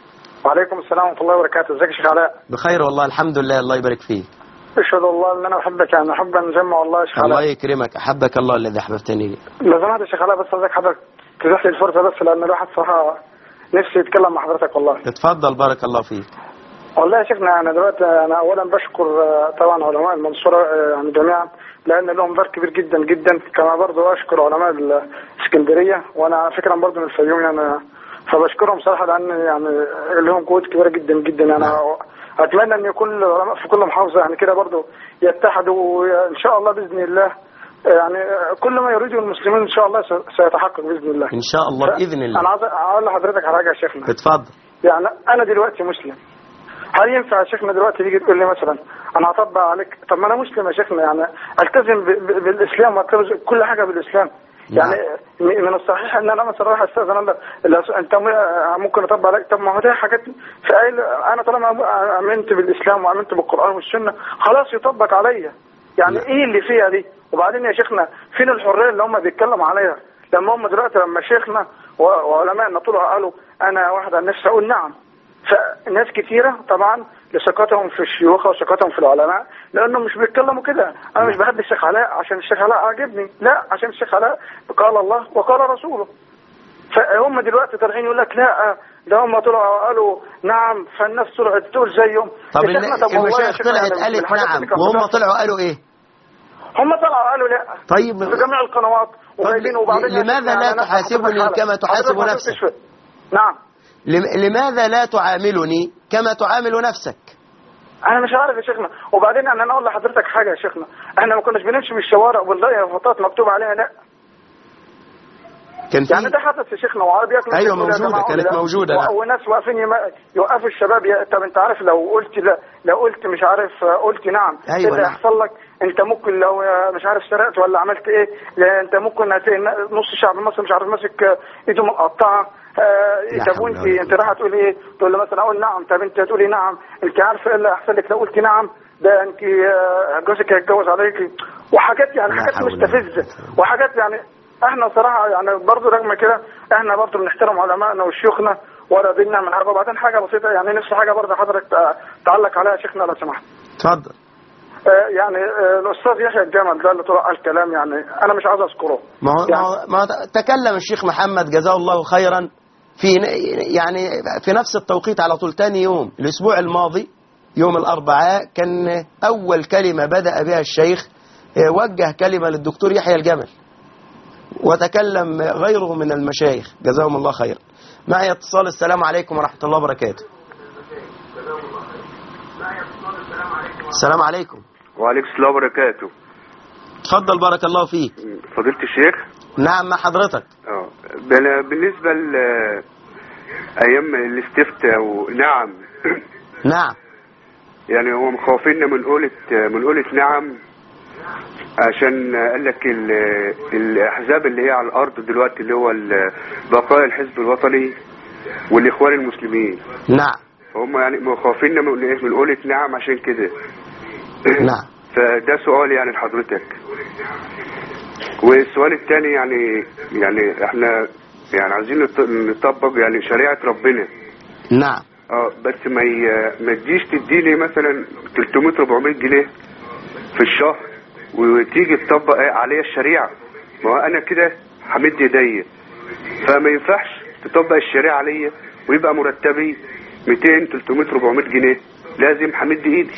وعليكم السلام ورحمة الله وبركاته. ازيك يا شيخ علاء؟ بخير والله الحمد لله. الله يبارك فيك. اشهد الله ان انا احبك، يعني احب ان نجمع والله يا شيخ علاء. الله يكرمك، احبك الله الذي احببتني لي. لو سمحت يا شيخ علاء بس عايزك حضرتك تتيح لي الفرصة بس، لان الواحد صراحة نفسي يتكلم مع حضرتك والله. اتفضل بارك الله فيك. والله يا شيخنا انا دلوقتي انا اولا بشكر طبعا علماء المنصورة يعني جميعا، لان لهم دور كبير جدا جدا، كما برضه اشكر علماء الاسكندرية، وانا فكرا برضه من الفيوم يعني، فبشكرهم صراحة لان يعني لهم قوة كبيرة جدا جدا. انا اتمنى ان يكون العلماء في كل محافظة يعني كده برضه يتحدوا ان شاء الله باذن الله، يعني كل ما يريده المسلمين ان شاء الله سيتحقق باذن الله. ان شاء الله باذن الله. انا عايز اقول لحضرتك على حاجه يا شيخنا. اتفضل. يعني انا دلوقتي مسلم، هل ينفع يا شيخنا دلوقتي تيجي تقول لي مثلا انا هطبق عليك؟ طب ما انا مسلم يا شيخنا، يعني التزم بالاسلام والتزم كل حاجه بالاسلام. يعني من الصحيح ان انا مثلا رايح استاذن الله انت ممكن اطبق عليك؟ طب ما هو ده حاجات في اي، انا طالما امنت بالاسلام وامنت بالقران والسنه خلاص يطبق عليا. يعني لا. ايه اللي فيها دي؟ وبعدين يا شيخنا فين الحريه اللي هم بيتكلموا عليها؟ لما هم دلوقتي لما شيخنا وعلمائنا طلعوا قالوا انا واحد عن نفسي اقول نعم، فناس كثيره طبعا لثقتهم في الشيوخ وثقتهم في العلماء لانهم مش بيتكلموا كده. انا مش بحب الشيخ علاء عشان الشيخ علاء عاجبني، لا، عشان الشيخ علاء قال الله وقال رسوله. فهم دلوقتي طالعين يقول لك لا ده هم طلعوا قالوا نعم فالناس طلعت تقول زيهم. طب المشايخ طلعت قالت نعم وهم طلعوا قالوا ايه؟ هم طلعوا قالوا لا. طيب في جميع القنوات وجايبين. وبعدين لماذا لا تحاسبني كما تحاسب نفسك؟ نعم. لماذا لا تعاملني كما تعامل نفسك؟ انا مش عارف يا شيخنا. وبعدين انا اقول لحضرتك حاجه يا شيخنا، احنا ما كناش بنمشي في الشوارع ونلاقي يافطات مكتوب عليها لا. كان يعني ده حدث يا شيخنا، وعربيات ايوه موجوده كانت موجوده لا. وناس واقفين يوقفوا الشباب ي... طب انت عارف لو قلت لا، لو قلت مش عارف قلت نعم ايه اللي هيحصل لك؟ انت ممكن لو مش عارف سرقت ولا عملت ايه، انت ممكن هت... نص الشعب مصر مش عارف ماسك ايده مقطعه. آه طب وانت انت راح تقول ايه؟ تقول له مثلا اقول نعم، طب انت تقولي نعم، انت عارفه ايه اللي هيحصل لك لو قلت نعم؟ ده انت جوزك هيتجوز عليك، وحاجات يعني حاجات مستفزه وحاجات يعني. احنا صراحه يعني برضه رغم كده احنا برضه بنحترم علمائنا وشيوخنا ولا بدنا من حاجه. وبعدين حاجه بسيطه يعني نفس حاجه برضه حضرتك تعلق عليها يا شيخنا لو سمحت. اتفضل. آه يعني آه الاستاذ يحيى الجمل ده اللي طلع قال كلام يعني انا مش عايز اذكره. ما هو يعني ما تكلم الشيخ محمد جزاه الله خيرا في يعني في نفس التوقيت على طول تاني يوم الاسبوع الماضي يوم الاربعاء كان اول كلمه بدا بها الشيخ وجه كلمه للدكتور يحيى الجمل، وتكلم غيره من المشايخ جزاهم الله خيرا. معي اتصال. السلام عليكم ورحمة الله وبركاته. السلام عليكم. وعليكم السلام وبركاته. اتفضل بارك الله فيك. فضيلة الشيخ. نعم مع حضرتك. اه بالنسبة لأيام الاستفتاء ونعم نعم يعني هو مخوفيننا من قولة من قولة نعم، عشان قال لك الاحزاب اللي هي على الارض دلوقتي اللي هو بقايا الحزب الوطني والاخوان المسلمين. نعم. هم يعني مخاوفيننا من من قولة نعم عشان كده. نعم. فده سؤال يعني لحضرتك. والسؤال الثاني يعني يعني احنا يعني عايزين نطبق يعني شريعة ربنا. نعم. اه بس ما ما تجيش تديني مثلا ثلاثمية أربعمية جنيه في الشهر وتيجي تطبق عليا الشريعة. ما هو انا كده همد ايديا، فما ينفعش تطبق الشريعة عليا ويبقى مرتبي مئتين ثلاثمية أربعمية جنيه، لازم همد ايدي.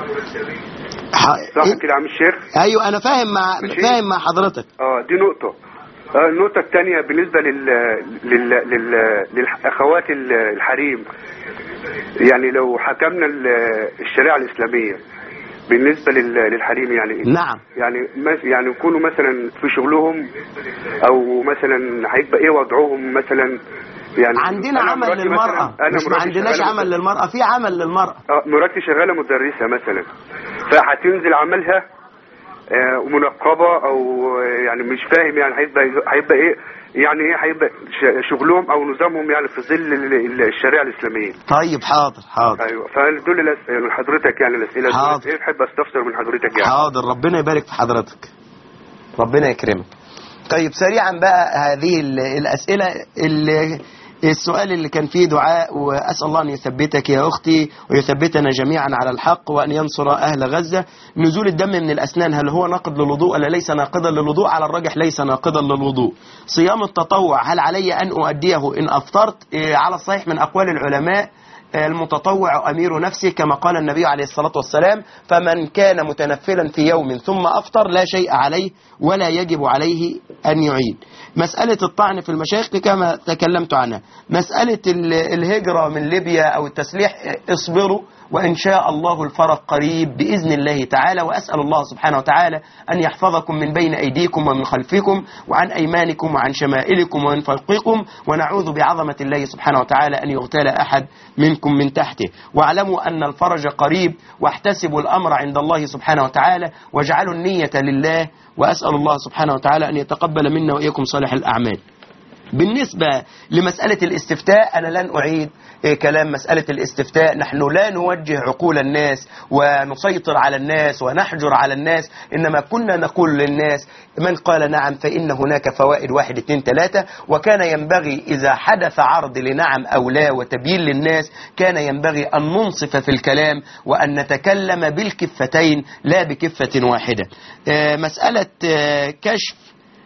صح كده يا عم الشيخ؟ ايوه انا فاهم مع ماشي؟ فاهم مع حضرتك. اه دي نقطة. آه النقطة الثانية بالنسبة لل... لل... لل... للاخوات الحريم، يعني لو حكمنا الشريعة الاسلامية بالنسبة للحريم يعني نعم يعني يعني يكونوا مثلا في شغلهم او مثلا هيبقى ايه وضعهم مثلا. يعني عندنا عمل للمرأة، مش ما عندناش عمل للمرأة، في عمل للمرأة. اه مراتي شغالة مدرسة مثلا، فهتنزل عملها آه ومنقبة او يعني مش فاهم يعني هيبقى هيبقى ايه يعني ايه هيبقى شغلهم او نظامهم يعني في ظل الشريعه الاسلاميه. طيب حاضر حاضر. ايوه فدول الاسئله حضرتك يعني الاسئله حاضر. ايه بحب استفسر من حضرتك يعني. حاضر ربنا يبارك في حضرتك. ربنا يكرمك. طيب سريعا بقى هذه الاسئله اللي السؤال اللي كان فيه دعاء، وأسأل الله أن يثبتك يا أختي ويثبتنا جميعا على الحق، وأن ينصر أهل غزة. نزول الدم من الأسنان هل هو ناقض للوضوء ولا ليس ناقضا للوضوء؟ على الراجح ليس ناقضا للوضوء. صيام التطوع هل علي أن أؤديه إن أفطرت؟ على الصحيح من أقوال العلماء المتطوع أمير نفسه كما قال النبي عليه الصلاة والسلام، فمن كان متنفلا في يوم ثم أفطر لا شيء عليه ولا يجب عليه أن يعيد. مسألة الطعن في المشايخ كما تكلمت عنها. مسألة الهجرة من ليبيا أو التسليح، اصبروا وإن شاء الله الفرج قريب بإذن الله تعالى، وأسأل الله سبحانه وتعالى أن يحفظكم من بين أيديكم ومن خلفكم وعن أيمانكم وعن شمائلكم ومن فوقكم، ونعوذ بعظمة الله سبحانه وتعالى أن يغتال أحد منكم من تحته. واعلموا أن الفرج قريب، واحتسبوا الأمر عند الله سبحانه وتعالى، واجعلوا النية لله، وأسأل الله سبحانه وتعالى أن يتقبل منا وإياكم صالح الأعمال. بالنسبة لمسألة الاستفتاء أنا لن أعيد كلام مسألة الاستفتاء. نحن لا نوجه عقول الناس ونسيطر على الناس ونحجر على الناس، إنما كنا نقول للناس من قال نعم فإن هناك فوائد واحد اثنين ثلاثة. وكان ينبغي إذا حدث عرض لنعم أو لا وتبيين للناس كان ينبغي أن ننصف في الكلام وأن نتكلم بالكفتين لا بكفة واحدة. مسألة كشف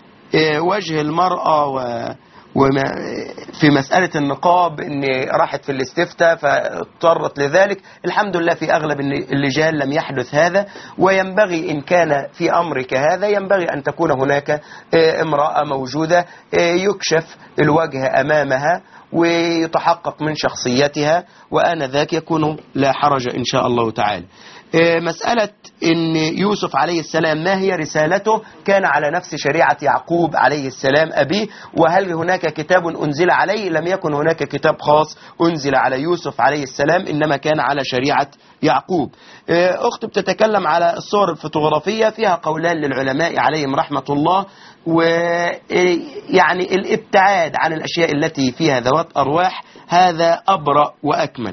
وجه المرأة و وما في مسألة النقاب ان راحت في الاستفتاء فاضطرت لذلك، الحمد لله في أغلب اللجان لم يحدث هذا. وينبغي إن كان في أمر كهذا ينبغي أن تكون هناك امرأة موجودة يكشف الوجه أمامها ويتحقق من شخصيتها، وآنذاك يكون لا حرج إن شاء الله تعالى. مسألة إن يوسف عليه السلام ما هي رسالته؟ كان على نفس شريعة يعقوب عليه السلام أبيه. وهل هناك كتاب أنزل عليه؟ لم يكن هناك كتاب خاص أنزل على يوسف عليه السلام، إنما كان على شريعة يعقوب. أخت بتتكلم على الصور الفوتوغرافية، فيها قولان للعلماء عليهم رحمة الله، ويعني الابتعاد عن الأشياء التي فيها ذوات أرواح هذا أبرأ وأكمل.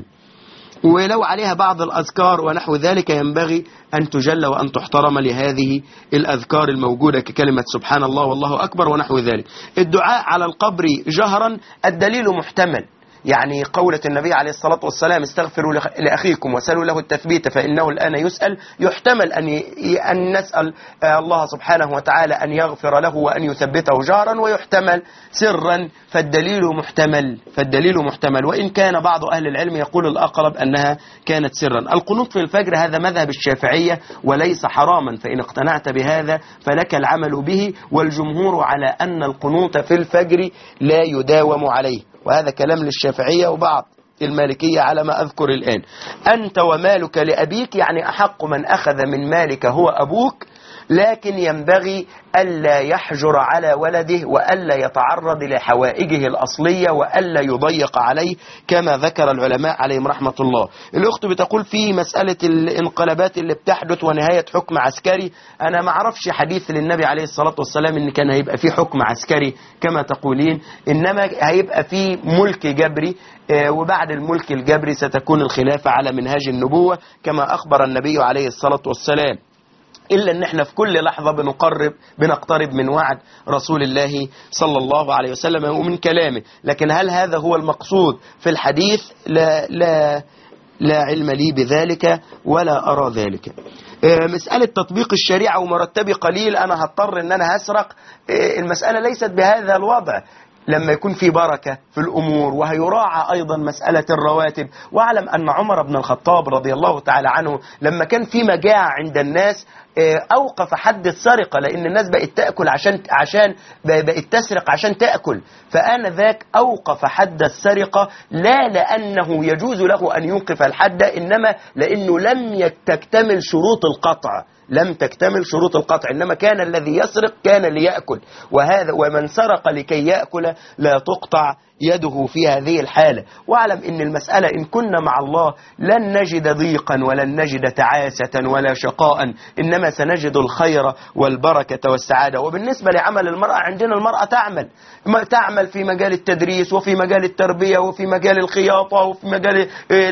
ولو عليها بعض الأذكار ونحو ذلك ينبغي أن تجل وأن تحترم لهذه الأذكار الموجودة ككلمة سبحان الله والله أكبر ونحو ذلك. الدعاء على القبر جهرا الدليل محتمل، يعني قولة النبي عليه الصلاة والسلام استغفروا لأخيكم وسألوا له التثبيت فإنه الآن يسأل، يحتمل أن أن نسأل الله سبحانه وتعالى أن يغفر له وأن يثبته جهرا، ويحتمل سرا، فالدليل محتمل فالدليل محتمل وإن كان بعض أهل العلم يقول الأقرب أنها كانت سرا. القنوت في الفجر هذا مذهب الشافعية وليس حراما، فإن اقتنعت بهذا فلك العمل به، والجمهور على أن القنوت في الفجر لا يداوم عليه، وهذا كلام للشافعية وبعض المالكية على ما أذكر الآن. أنت ومالك لأبيك، يعني أحق من أخذ من مالك هو أبوك، لكن ينبغي ألا يحجر على ولده وألا يتعرض لحوائجه الأصلية وألا يضيق عليه كما ذكر العلماء عليهم رحمة الله. الأخت بتقول في مسألة الانقلابات اللي بتحدث ونهاية حكم عسكري، أنا ما أعرفش حديث للنبي عليه الصلاة والسلام إن كان هيبقى في حكم عسكري كما تقولين، إنما هيبقى في ملك جبري، وبعد الملك الجبري ستكون الخلافة على منهاج النبوة كما أخبر النبي عليه الصلاة والسلام. إلا أن احنا في كل لحظة بنقرب بنقترب من وعد رسول الله صلى الله عليه وسلم ومن كلامه، لكن هل هذا هو المقصود في الحديث؟ لا, لا, لا علم لي بذلك ولا أرى ذلك. مسألة تطبيق الشريعة ومرتبي قليل أنا هضطر أن أنا هسرق، المسألة ليست بهذا الوضع. لما يكون في بركة في الأمور وهيراعى أيضا مسألة الرواتب. واعلم أن عمر بن الخطاب رضي الله تعالى عنه لما كان في مجاعة عند الناس أوقف حد السرقة، لأن الناس بقت تأكل عشان عشان بقت تسرق عشان تأكل، فآن ذاك أوقف حد السرقة، لا لأنه يجوز له أن يوقف الحد، إنما لأنه لم تكتمل شروط القطع لم تكتمل شروط القطع إنما كان الذي يسرق كان ليأكل، وهذا ومن سرق لكي يأكل لا تقطع يده في هذه الحالة. واعلم إن المسألة إن كنا مع الله لن نجد ضيقا ولن نجد تعاسة ولا شقاء، إنما سنجد الخير والبركة والسعادة. وبالنسبة لعمل المرأة، عندنا المرأة تعمل تعمل في مجال التدريس وفي مجال التربية وفي مجال الخياطة وفي مجال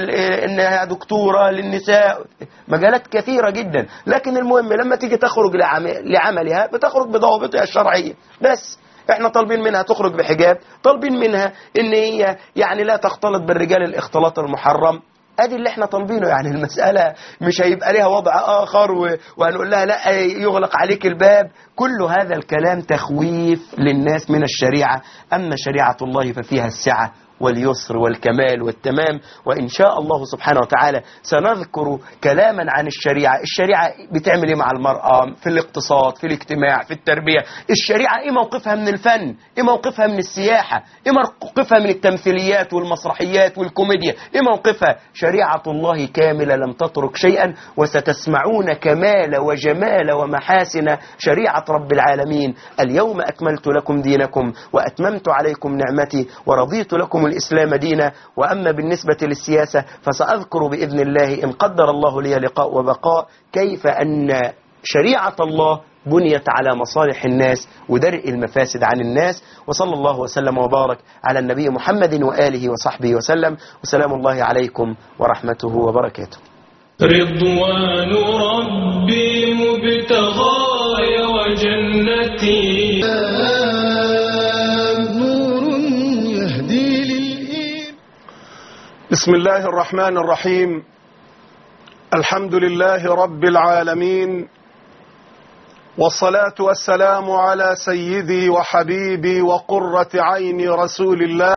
إنها دكتورة للنساء، مجالات كثيرة جدا. لكن المهم لما تيجي تخرج لعملها بتخرج بضوابطها الشرعية بس. احنا طالبين منها تخرج بحجاب، طالبين منها ان هي يعني لا تختلط بالرجال الاختلاط المحرم. ادي اللي احنا طالبينه. يعني المسألة مش هيبقى لها وضع اخر وهنقول لها لا يغلق عليك الباب. كل هذا الكلام تخويف للناس من الشريعة. اما شريعة الله ففيها السعة واليسر والكمال والتمام. وإن شاء الله سبحانه وتعالى سنذكر كلاما عن الشريعة. الشريعة بتعمل إيه مع المرأة في الاقتصاد، في الاجتماع، في التربية. الشريعة إيه موقفها من الفن، إيه موقفها من السياحة، إيه موقفها من التمثيليات والمسرحيات والكوميديا، إيه موقفها. شريعة الله كاملة لم تترك شيئا. وستسمعون كمال وجمال ومحاسن شريعة رب العالمين. اليوم أكملت لكم دينكم وأتممت عليكم نعمتي ورضيت لكم الإسلام دينا. وأما بالنسبة للسياسة فسأذكر بإذن الله إن قدر الله لي لقاء وبقاء كيف أن شريعة الله بنيت على مصالح الناس ودرء المفاسد عن الناس. وصلى الله وسلم وبارك على النبي محمد وآله وصحبه وسلم. وسلام الله عليكم ورحمته وبركاته. رضوان ربي مبتغاي وجنتي بسم الله الرحمن الرحيم. الحمد لله رب العالمين، والصلاة والسلام على سيدي وحبيبي وقرة عيني رسول الله